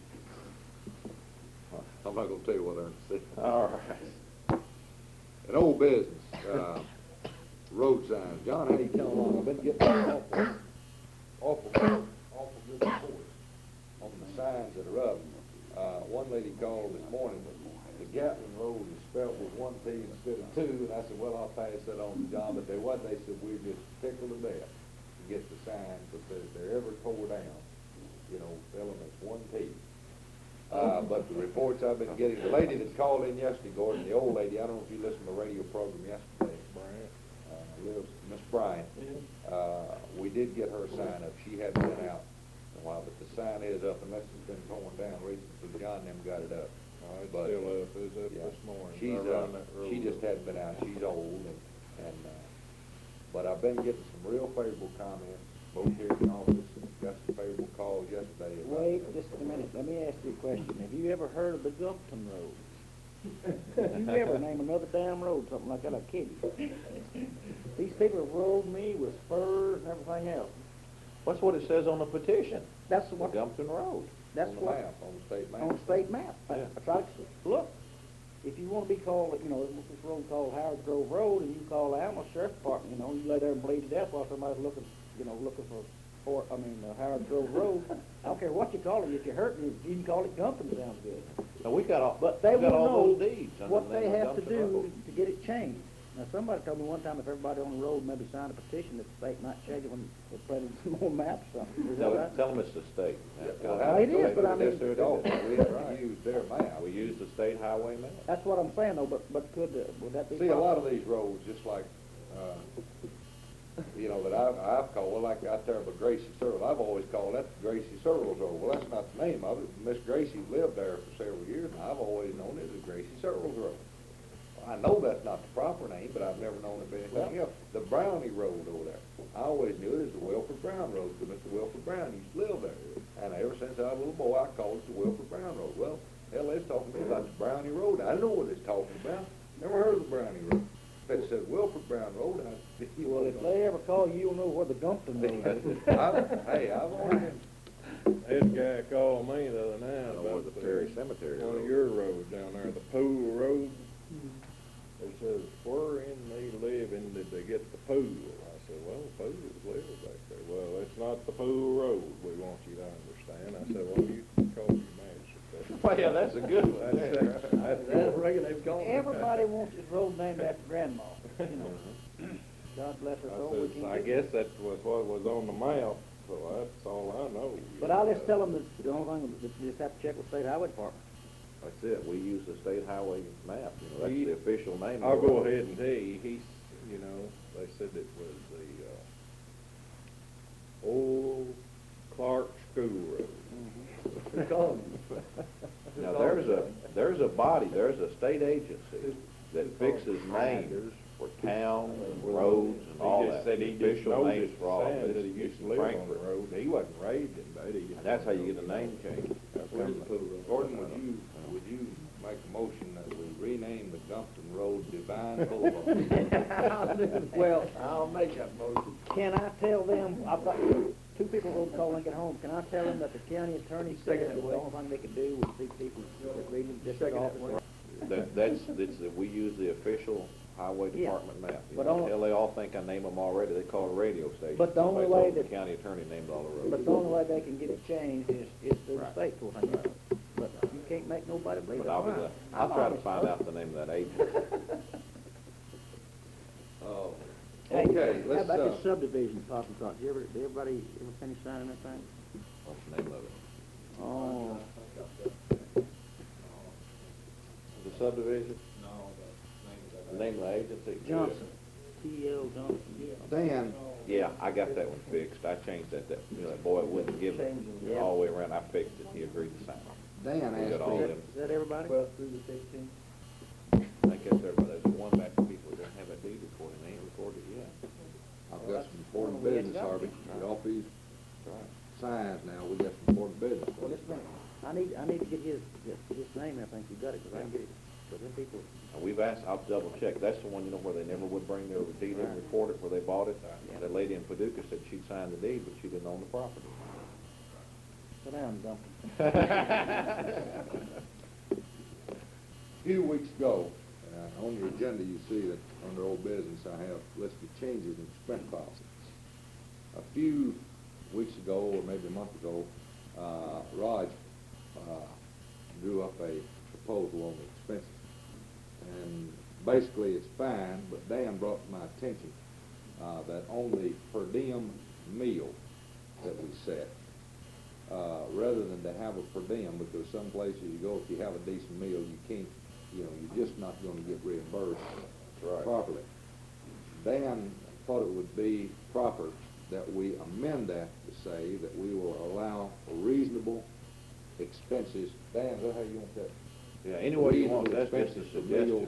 I'm not gonna tell you what I see. All right. An old business, road signs. John, how you coming along? I've been getting awful good reports on the signs that are up. One lady called this morning, the Gatlin Road is spelled with one T instead of two, and I said, well, I'll pass that on to John, but they wasn't. They said, we're just tickled to death to get the signs, because if they're ever tore down, you know, tell them it's one T. But the reports I've been getting, the lady that called in yesterday, Gordon, the old lady, I don't know if you listened to the radio program yesterday, lives, Miss Bryant, we did get her sign up. She hadn't been out in a while, but the sign is up unless it's been torn down recently, so John and them got it up. It's But, still up, it was up yeah, this morning. she's, I run that road she just up. hadn't been out. She's old and but I've been getting some real favorable comments, both here in the office, and got some favorable calls yesterday. about Wait the- just a minute, let me ask you a question. Have you ever heard of the Gumpton Road? Have you ever named another damn road something like that? I kid you. These people have rode me with spurs and everything else. That's what it says on the petition, That's the what, Gumpton Road. that's On the what, map, on the state map. on the state map. Yeah. I tried to, look, if you wanna be called, you know, this road called Howard Grove Road, and you call the Alamo Sheriff's Department, you know, you lay there and bleed to death while somebody's looking, you know, looking for Howard Grove Road. I don't care what you call it, if you're hurting, you can call it Gumpton, sounds good. Now, we got all, But they we got will all know those deeds under what the they name of have to Gumpton do Road. to get it changed. Now, somebody told me one time if everybody on the road maybe signed a petition that the state might change it when they printed some more maps or something. Is that right? Tell them it's the state. Well, Well, it is, but I mean- Yes, sir, it is. We have to use their map. We use the state highway map. That's what I'm saying though, but could, would that be? See, a lot of these roads, just like, you know, that I've called, well, like out there by Gracie Searle, I've always called that Gracie Searle's Road. Well, that's not the name of it. Miss Gracie lived there for several years, and I've always known it as Gracie Searle's Road. I know that's not the proper name, but I've never known it to be anything else. The Brownie Road over there, I always knew it as the Wilford Brown Road, because Mr. Wilford Brown used to live there. And ever since I was a little boy, I called it the Wilford Brown Road. Well, hell, they was talking to me about the Brownie Road. I didn't know what they was talking about. Never heard of the Brownie Road. If it said Wilford Brown Road, Well, if they ever call you, you'll know where the Gumpton Road is. Hey, I've always been. That guy called me the other night Or about the Perry Cemetery one Road. of your roads down there, the Pool Road. They says, where in they living did they get the pool? I said, well, the pool lives back there. Well, it's not the Pool Road, we want you to understand. I said, well, you can call your magistrate. Well, yeah, that's a good one. Everybody wants his road named after grandma, you know. God bless her soul. we can't I do guess that was what was on the map, so that's all I know. But I'll just tell them that the only thing, that you just have to check with State Highway Department. That's it, we use the state highway map, you know, that's the official name. of I'll the go road. ahead and tell you, you know, they said it was the, old Clark School Road. Now, there's a body, there's a state agency that fixes names for towns and roads and all He that. just said he The just official names noticed for all of signs it. that he used to live on the road, he wasn't raised in that. And that's how you get a name change. Gordon, would you make a motion that we rename the Gumpton Road Divine Boulevard? Well, I'll make that motion. can I tell them, I've got two people who call and get home, can I tell them that the county attorney said Second that that the way. only thing they could do was see people that read in the district Second that way. office? We use the official highway Yeah. department map. You But know, only- hell, they all think I named them already, they call it a radio station. But the only Somebody way told them that- the county attorney named all the roads. But the only way they can get it changed is through the Right. state court, I know. But you can't make nobody believe it. But I'll be glad, I'll try to find out the name of that agency. Oh, Hey, okay, how let's, about this subdivision popping across? Did everybody ever finish signing that thing? What's the name of it? Oh, The subdivision? The name of the agency? Johnson, T.L. Johnson, yeah. Dan, Yeah, I got that one fixed. I changed that, you know, that boy wouldn't give it Yeah. all the way around. I fixed it. He agreed to sign it. Dan We got asked all me, them. Is that everybody? 12 through the 15. I guess there's one back to people that don't have a deed recorded. They ain't recorded yet. I've got some important we hadn't business, got Harvey. it. Get off these signs now, we got some important business. Well, listen, I need to get his name, I think you got it, because I can get it but then people, And we've asked, I'll double check, that's the one, you know, where they never would bring their deed and report it, where they bought it. That lady in Paducah said she'd signed the deed, but she didn't own the property. sit down, dump. A few weeks ago, on your agenda, you see that under old business, I have listed changes in expense policies. A few weeks ago, or maybe a month ago, Raj drew up a proposal on the expenses. And basically, it's fine, but Dan brought to my attention that on the per diem meal that we set, rather than to have a per diem, because some places you go, if you have a decent meal, you can't, you know, you're just not going to get reimbursed properly. Dan thought it would be proper that we amend that to say that we will allow reasonable expenses. Dan, is that how you want that? Yeah, any way you want, that's just a Expenses for suggestion. meals.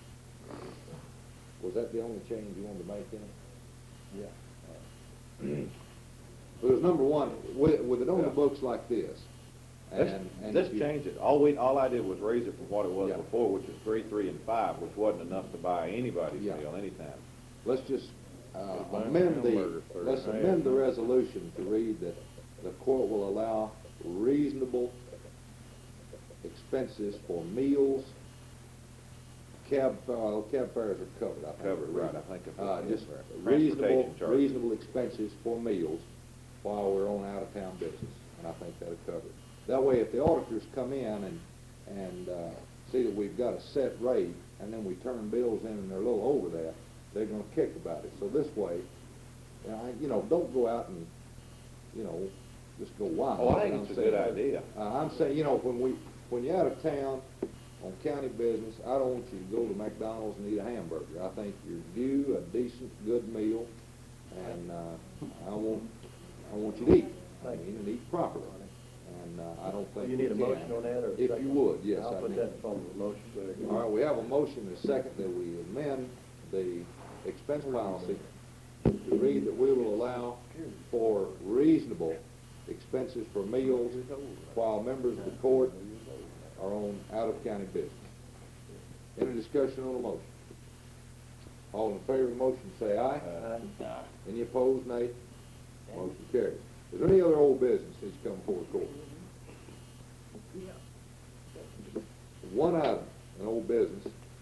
Was that the only change you wanted to make in it? Yeah. Because number one, with it on the books like this, Let's if you- change it. All I did was raise it from what it was Yeah. before, which is 3, 3, and 5, which wasn't enough to buy anybody's Yeah. meal anytime. let's just buy amend hamburgers the, for let's half. amend the resolution to read that the court will allow reasonable expenses for meals, cab fares are covered, I think. Covered, right, I think it's- Just yeah, reasonable, transportation charges. reasonable expenses for meals while we're on out-of-town business, and I think that'll cover it. That way, if the auditors come in and see that we've got a set rate, and then we turn bills in and they're a little over that, they're gonna kick about it. So this way, you know, don't go out and, you know, just go wild. Oh, I think I'm it's a saying, good idea. I'm saying, you know, when you're out of town on county business, I don't want you to go to McDonald's and eat a hamburger. I think you're due a decent, good meal, and I want you to eat. I mean, and eat properly. And I don't think You we need a can. motion on that, or? If you would, yes, I'll I put need. that in form of a motion. All right, we have a motion and a second that we amend the expense policy to read that we will allow for reasonable expenses for meals while members of the court are on out-of-county business. Any discussion on the motion? All in favor of the motion, say aye. Any opposed, nay? Motion carries. Is there any other old business that's come before the court? One item, an old business.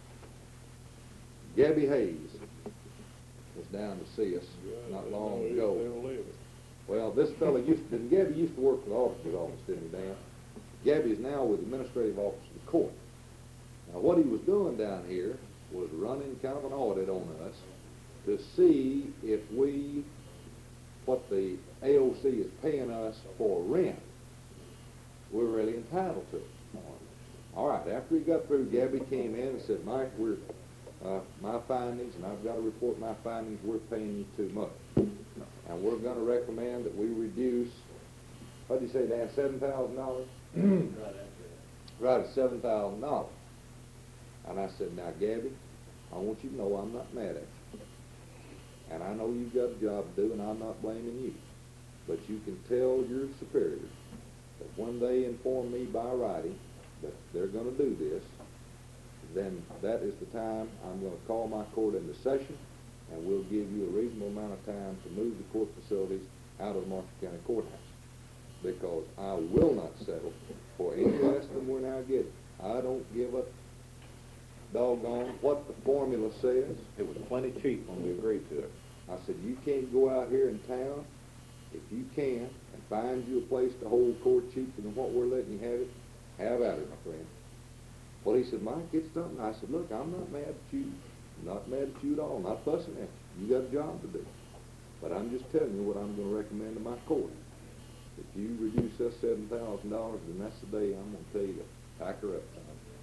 Gabby Hayes was down to see us not long ago. Well, this fellow Gabby used to work for the auditor's office, didn't he, Dan? Gabby is now with the administrative office of the court. Now, what he was doing down here was running kind of an audit on us to see if what the AOC is paying us for rent, we're really entitled to it. All right, after he got through, Gabby came in and said, Mike, my findings, and I've got to report my findings, we're paying you too much. And we're going to recommend that we reduce, what did you say, Dan, $7,000? Right at $7,000. And I said, now, Gabby, I want you to know I'm not mad at you. And I know you've got a job to do, and I'm not blaming you. But you can tell your superiors that when they inform me by writing that they're going to do this, then that is the time I'm going to call my court into session, and we'll give you a reasonable amount of time to move the court facilities out of the Marshall County Courthouse. Because I will not settle for any less than we're now getting. I don't give a doggone what the formula says. It was plenty cheap when we agreed to it. I said, you can't go out here in town, if you can, and find you a place to hold court cheaper than what we're letting you have it, have at it, my friend. Well, he said, Mike, it's something. I said, look, I'm not mad at you. I'm not mad at you at all. I'm not fussing at you. You got a job to do. But I'm just telling you what I'm going to recommend to my court. If you reduce us $7,000, then that's the day I'm going to tell you to pack her up.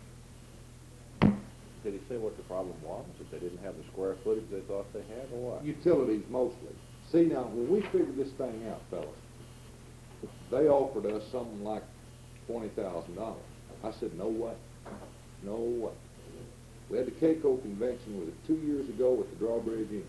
Did he say what the problem was? That they didn't have the square footage they thought they had, or what? Utilities mostly. See, now, when we figured this thing out, fellas, they offered us something like $20,000. I said, no way. No way. We had the CAECO convention, was it 2 years ago at the Drawbridge Inn.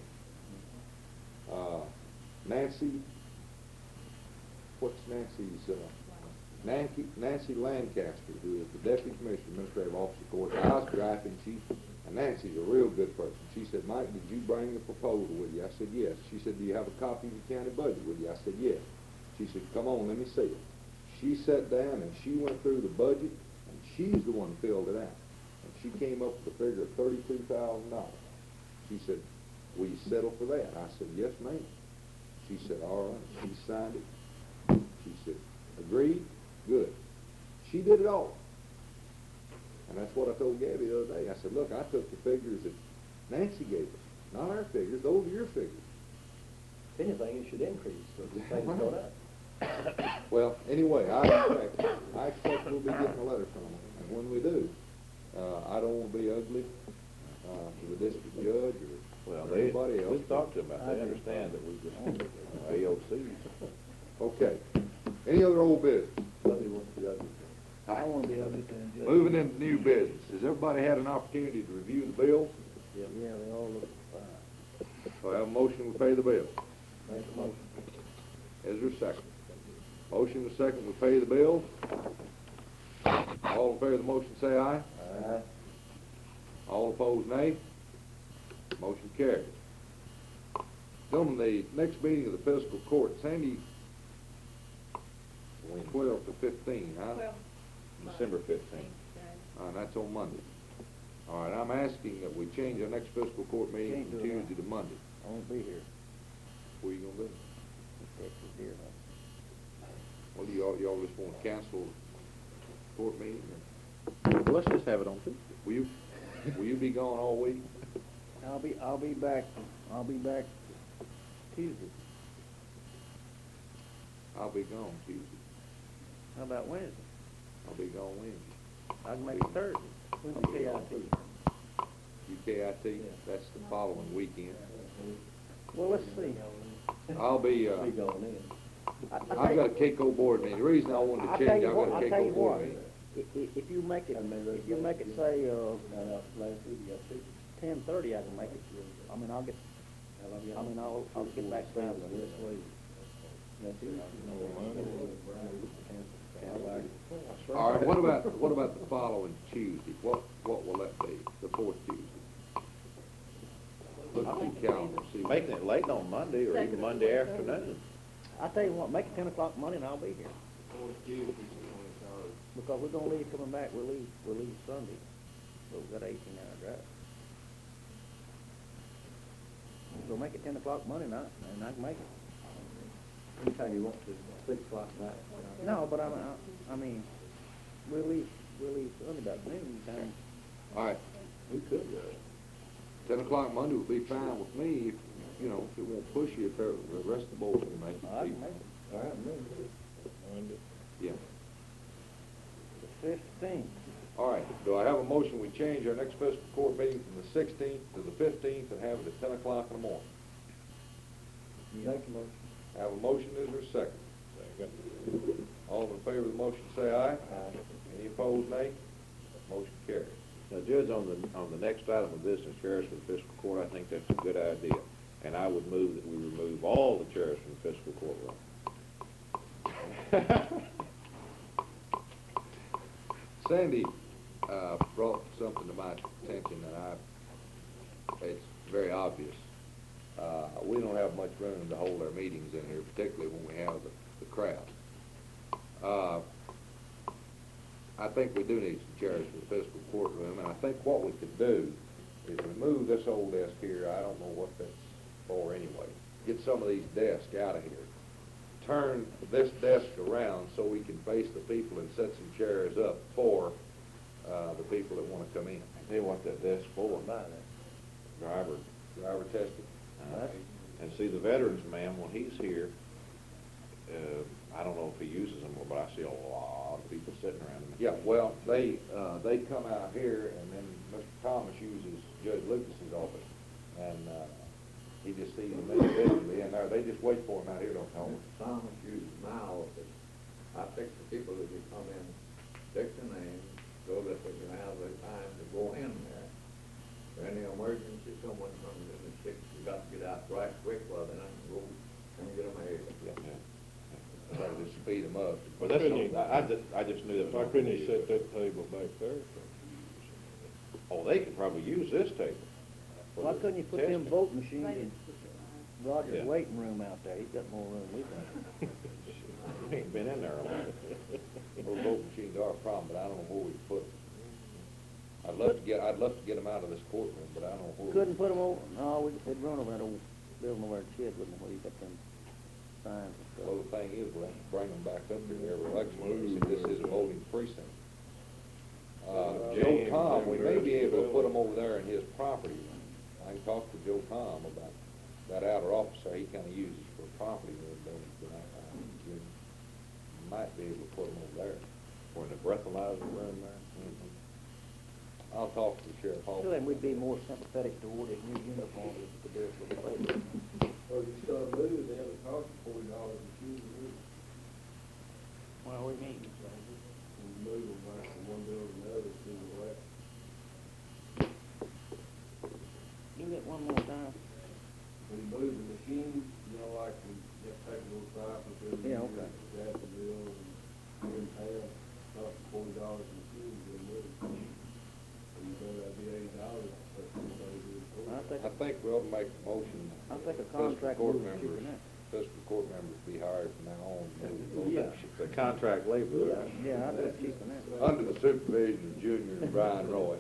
Nancy, what's Nancy's, Nancy Lancaster, who is the Deputy Commissioner, Administrative Officer Court. I was driving, and Nancy's a real good person. She said, Mike, did you bring the proposal with you? I said, yes. She said, do you have a copy of the county budget with you? I said, yes. She said, come on, let me see it. She sat down and she went through the budget, and she's the one who filled it out. And she came up with a figure of $32,000. She said, will you settle for that? I said, yes, ma'am. She said, all right. She signed it. She said, agreed? Good. She did it all. And that's what I told Gabby the other day. I said, look, I took the figures that Nancy gave us, not our figures. Those are your figures. If anything, it should increase, so the thing's going up. Well, anyway, I expect we'll be getting a letter from them. And when we do, I don't want to be ugly to the district judge or anybody else. We've talked to them about that. They understand that we just, AOC. Okay. Any other old business? Nobody wants to be ugly. I wanna be ugly to the judge. Moving into new business. Has everybody had an opportunity to review the bills? Yeah, they all look fine. Do I have a motion to pay the bill? Make a motion. Is there a second? Motion to second to pay the bills. All in favor of the motion say aye. Aye. All opposed nay. Motion carries. Gentlemen, the next meeting of the fiscal court, Sandy, 12 to 15, huh? Well, December 15th. And that's on Monday. All right, I'm asking that we change our next fiscal court meeting from Tuesday to Monday. I won't be here. What are you gonna do? Texas deer hunting. Well, y'all just want to cancel the court meeting? Well, let's just have it on Tuesday. Will you be gone all week? I'll be back Tuesday. I'll be gone Tuesday. How about Wednesday? I'll be gone Wednesday. I can make it Thursday. When's the KIT? UKIT, that's the following weekend. Well, let's see. I'll be, Be going in. I've got a KCO board meeting. The reason I wanted to change, I've got a I'll tell you KCO board what, meeting. if you make it, say, 10:30, I can make it. I mean, I'll get back to All right, what about the following Tuesday? What will that be, the fourth Tuesday? Look at the calendar, see. Making it late on Monday or even Monday afternoon. I'll tell you what, make it 10 o'clock Monday and I'll be here. Because we're gonna leave coming back, we'll leave Sunday. So we've got 18-hour drive. So make it 10 o'clock Monday night and I can make it. Anytime you want to, 6 o'clock night. No, but I mean, we'll leave Sunday about noon time. All right, We could do it. 10 o'clock Monday would be fine with me, if, you know, if it won't push you, if the rest of the boys can make I it. can make it. All right, Yeah. The 15th. All right, do I have a motion, we change our next fiscal court meeting from the 16th to the 15th and have it at 10 o'clock in the morning? Make a motion. Have a motion, is there a second? Second. All in favor of the motion say aye. Aye. Any opposed, nay? Motion carries. Now, Judge, on the next item of business, chairs for the fiscal court, I think that's a good idea. And I would move that we remove all the chairs from the fiscal courtroom. Sandy brought something to my attention that it's very obvious. We don't have much room to hold our meetings in here, particularly when we have the crowd. I think we do need some chairs for the fiscal courtroom, and I think what we could do is remove this old desk here. I don't know what that's for anyway. Get some of these desks out of here. Turn this desk around so we can face the people and set some chairs up for the people that want to come in. They want that desk for. Driver tested. And see, the veterans man, when he's here, I don't know if he uses them, but I see a lot of people sitting around him. Yeah, well, they come out here, and then Mr. Thomas uses Judge Lucas's office, and he just sees them individually in there. They just wait for him out here, don't they? Thomas uses my office. I pick the people that you come in, pick the names, so that they can have the time to go in there. For any emergency, someone comes in and sick, you got to get out right quick while they're on the road and get them aid. Try to just speed them up. But that's, couldn't you- I just knew that was. Why on couldn't the you video. set that table back there? Oh, they could probably use this table. for Why the couldn't you put them testing. vote machines in Roger's Yeah. waiting room out there? He's got more room than we got. We ain't been in there a lot. Those vote machines are a problem, but I don't know where we put them. I'd love to get them out of this courtroom, but I don't know where. Couldn't put them over, no, they'd run over that old building over at Chid, wouldn't they, where you got them signs and stuff. Well, the thing is, we'll have to bring them back up here every election, see, this is a voting precinct. Joe James, Tom, we may be able to put James. them over there in his property. I can talk to Joe Tom about that outer office there, he kinda uses for property, but we might be able to put them over there. Or in the breathalyzer room there. I'll talk to the sheriff. Still, then we'd be more sympathetic toward his new uniform if we could do it for the paper. Or if you start moving, they have a cost of $40 a shoe. Well, we mean, And move them back from one building to the other, see what happens. do that one more time. When you move the machine, you know, like we just take a little cycle through. Yeah, okay. Jacksonville and in town, cost $40 a machine to move. So you know that'd be $80, but I I think we ought to make a motion. I think a fiscal contract court would be cheaper members- than Fiscal court members be hired from now on. Yeah. The contract labor. Yeah, I'd do it cheaper than that. Under the supervision of Junior and Brian Roy.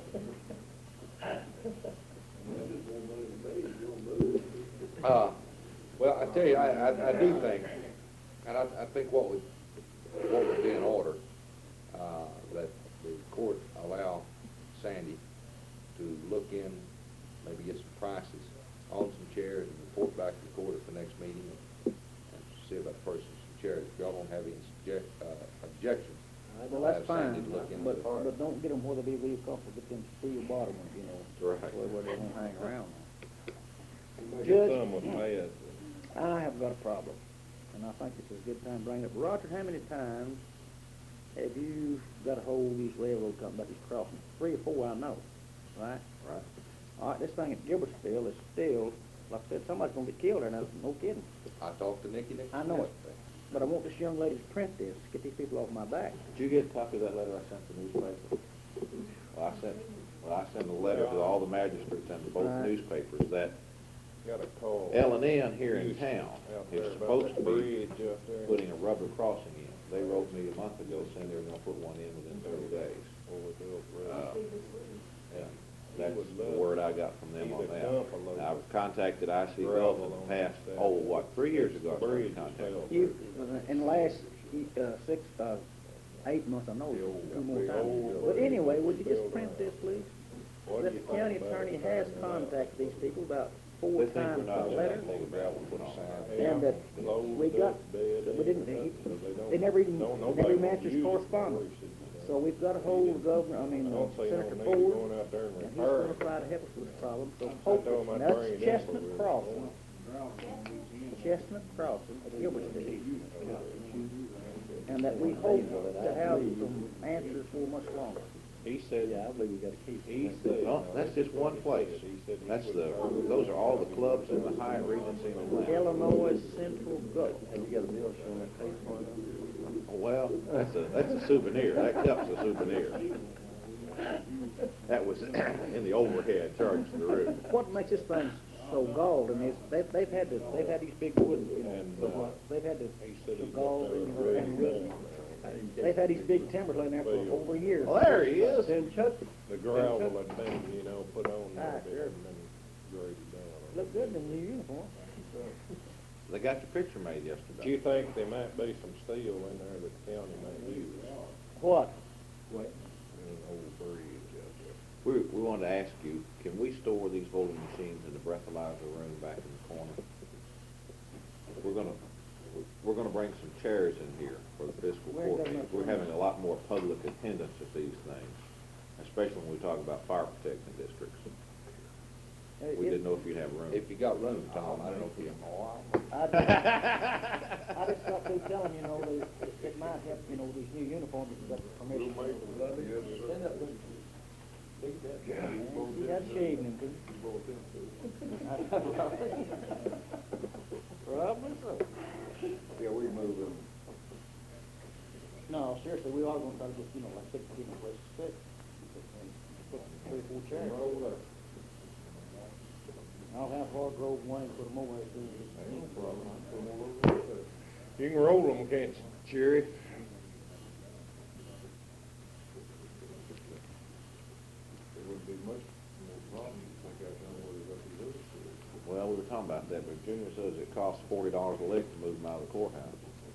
Well, I tell you, I do think, and I think what would be in order, that the court allow Sandy to look in, maybe get some prices on some chairs and report back to the court at the next meeting and see about purchasing some chairs. If y'all don't have any objections, Well, I'll that's have Sandy fine, look into but, it. but don't get them where they be real comfortable, get them steel bottom ones, you know. Right. Where they won't hang around. Get some with pads. I have got a problem, and I think this is a good time to bring it up. Roger, how many times have you got a hold of these railroad companies about these crossings? 3 or 4, I know, right? Right. All right, this thing at Gilbertsville is still, like I said, somebody's gonna get killed there now, no kidding. I talked to Nikki. I know it, but I want this young lady to print this, get these people off my back. Did you get a copy of that letter I sent to the newspaper? Well, I sent a letter to all the magistrates and to both Right. newspapers that Got a call. L&N here in town Out is there about supposed to that be bridge out there. putting a rubber crossing in. They wrote me a month ago saying they were gonna put one in within 30 days. Over the old Uh, road. Yeah, that's would the love word I got from them on either that. dump or load I've contacted IC Gulf gravel in the on past, that. 3 years ago, I started Bridge contacting fell. them. You, in the last 8 months, I know, The old- 2 more the times. old But anyway, would you just building. print this, please? What That do the you think county about attorney it? has contacted these people about They 4 think we're times not by gonna letter. take a gravel put on that. And that Load we the got, bed that we didn't, in, because they never even, don't they nobody never wanna matched his use it for correspondence. research. So we've got a hold of Governor, I don't see no Senator need Ford, going out there and and he's repair gonna it. try to help us with this problem, so told him hopefully, I'd that's bring it in Chestnut for real. Crossing, Chestnut Crossing, Gilbertsville. And that we hope to have some answers for much longer. He said, Yeah, I believe we gotta keep it. he said. Well, that's just one place. He said he That's would- those are all the clubs in the Hyatt Regency in Atlanta. Illinois Central Gulf. Have you got a bill showing that page for them? Well, that's a souvenir. That cup's a souvenir. That was in the overhead charge to the roof. What makes this thing so galling is they've had these big wooden, you know, And, they've had to He said he's gall, up there you know, ready and to root. go. They've had these big timbers laying there for over a year. Well, there he is. And Chuck, The gravel had been, you know, put on Ah, there sure. and then graded down. look good in the new uniform. They got your picture made Do you yesterday. think there might be some steel in there that the county might use? What? In an old bridge out there. We wanted to ask you, can we store these voting machines in the breathalyzer room back in the corner? We're gonna bring some chairs in here for the fiscal We ain't court got meeting. enough We're room. having a lot more public attendance at these things, especially when we talk about fire protection districts. We didn't know if you'd have room. If you got room, Tom, I don't know if you. I just got to tell them, you know, it might help, you know, these new uniforms, if you got the permission. Stand up, look. He had shaved him, didn't he? Probably so. Yeah, we move them. Hargrove, Wayne, put them over there. Ain't no problem, I'll put 'em all over there, too. You can roll them, can't you, Sheriff? There wouldn't be much more problem, you think I know where they're gonna be looking for. Well, we were talking about that, but Junior says it costs $40 a lick to move them out of the courthouse.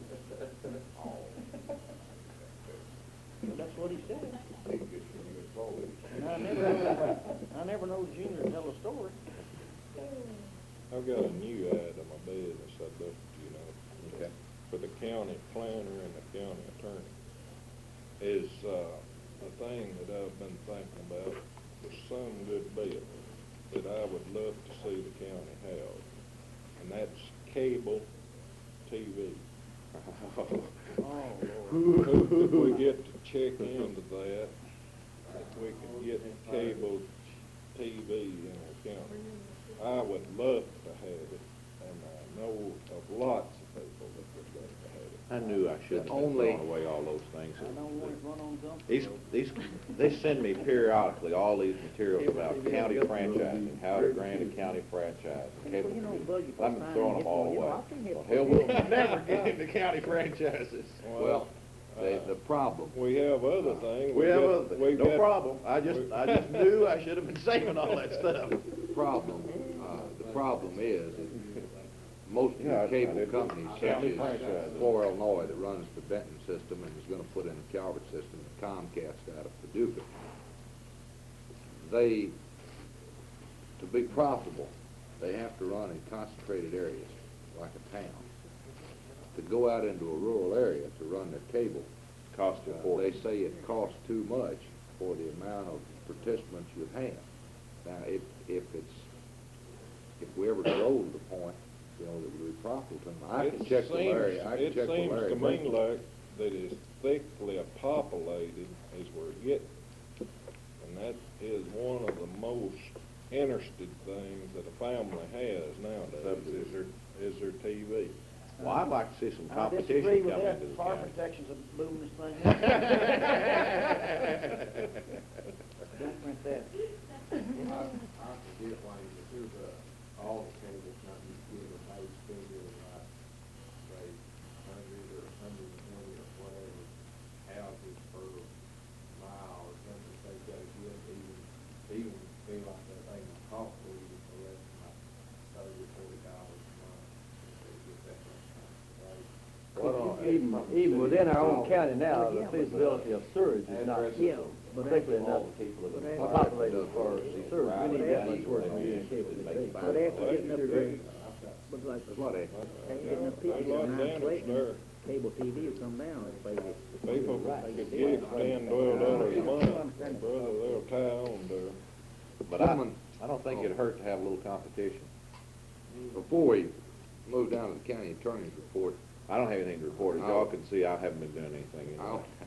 That's what he said. They can get from you in Florida. And I never know Junior to tell a story. I've got a new ad on my business I'd love you know. Okay. For the county planner and the county attorney. Is, the thing that I've been thinking about for some good bill that I would love to see the county have, and that's cable TV. Oh, Lord. If we get to check into that, if we can get cable TV in our county, I would love to have it, and I know of lots of people that would love to have it. I knew I shouldn't have thrown away all those things. I don't want to run on dump. They send me periodically all these materials about county franchising, how to grant a county franchise. and cable You know, TV. Bud, you I've been throwing them all you know, away. I can hit Well, hell, we'll never get into county franchises. Well, the problem, We have other things. We have got- other things, we've no got- problem. I just knew I should have been saving all that stuff. the problem is that most of the cable companies, such as Flor Illinois, that runs the Benton system and is gonna put in the Calvert system, and Comcast out of Paducah, to be profitable, they have to run in concentrated areas, like a town. To go out into a rural area to run their cable, Cost too they forty. say it costs too much for the amount of participants you have. Now, if we ever grow to the point, you know, that would be profitable to them, I can check with Larry, I can check with Larry. It seems to me like that as thickly populated as we're getting, and that is one of the most interested things that a family has nowadays, is their TV. Well, I'd like to see some I competition disagree with come that. into the Fire county. protection's a boom this thing. Don't print that. I forget why you do all the cables, not just give a base figure like, say, 100 or 120 or whatever houses per mile or something, they've got to get even feel like that thing will cost for you for less than like $30 or $40 a month. They get that much time, right? Even within our own county now, the feasibility of sewage is not Yeah, but particularly enough populated for sewage. We need that much work on the cable. But after getting up there, but like, What, after getting up There's a people, lot of now damage Clayton, there. cable TV will come down if they get. People could get $10, $12 a month, brother, they'll tie on there. But I don't think it'd hurt to have a little competition. Before we move down to the county attorney's report, I don't have anything to report. As y'all can see, I haven't been doing anything.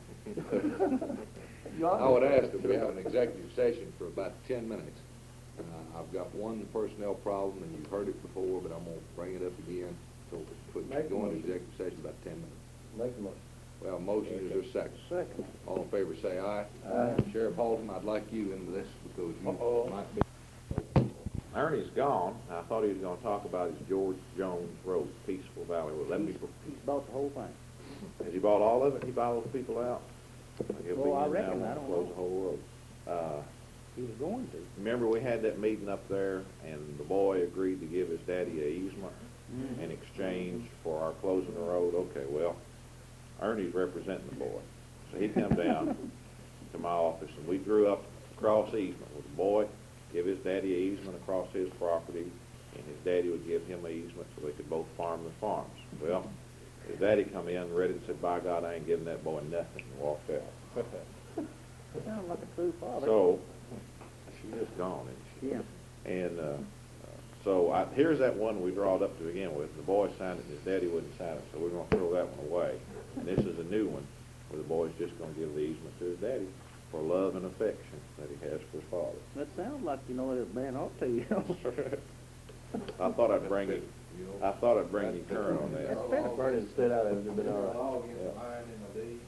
I would ask that we have an executive session for about 10 minutes. I've got one personnel problem, and you've heard it before, but I'm gonna bring it up again. So we go into executive session about 10 minutes. Make the motion. Well, motion is there a second? Second. All in favor, say aye. Aye. Sheriff Halton, I'd like you into this because you might be. Ernie's gone. I thought he was gonna talk about his George Jones Road, Peaceful Valley. Well, let me, He's bought the whole thing. has he bought all of it? He bought all the people out? He'll be Well, I in now reckon. when I we don't close know. the whole road. He was going to. Remember we had that meeting up there and the boy agreed to give his daddy a easement in exchange for our closing the road? Okay, well, Ernie's representing the boy. So he come down to my office and we drew up a cross easement with the boy, give his daddy an easement across his property, and his daddy would give him an easement so they could both farm the farms. Well, his daddy come in, read it, and said, by God, I ain't giving that boy nothing, and walked out. Sounds like a true father. So, she is gone, isn't she? Yeah. And so here's that one we drawed up to begin with. The boy signed it, and his daddy wouldn't sign it, so we're going to throw that one away. And this is a new one where the boy's just going to give the easement to his daddy for love and affection that he has for his father. That sounds like, you know, that man ought to, you know. I thought I'd bring you current on that. Vernon stood out and been all right. All in the line in the deed.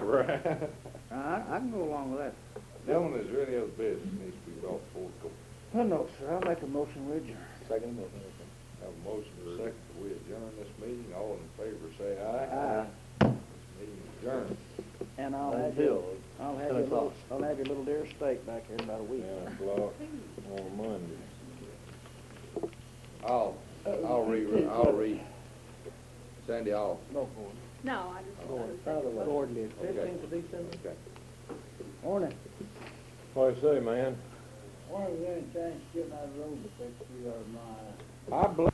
Right. I can go along with that. Gentlemen, is there any other business needs to be brought before the No, sir, I'll make a motion, we adjourn. Second motion. Have a motion and a second, we adjourn this meeting, all in favor say aye. Aye. Meeting adjourned. And I'll have Until your, I'll have your little, I'll have your little deer steak back here in about a week. 10 o'clock on Monday. I'll read. Sandy, I'll. No, Gordon. No, I just. Gordon did. Okay. 15th of December. Okay. Morning. What do you say, man? Why was there any chance of getting that road to 63 yard line? I believe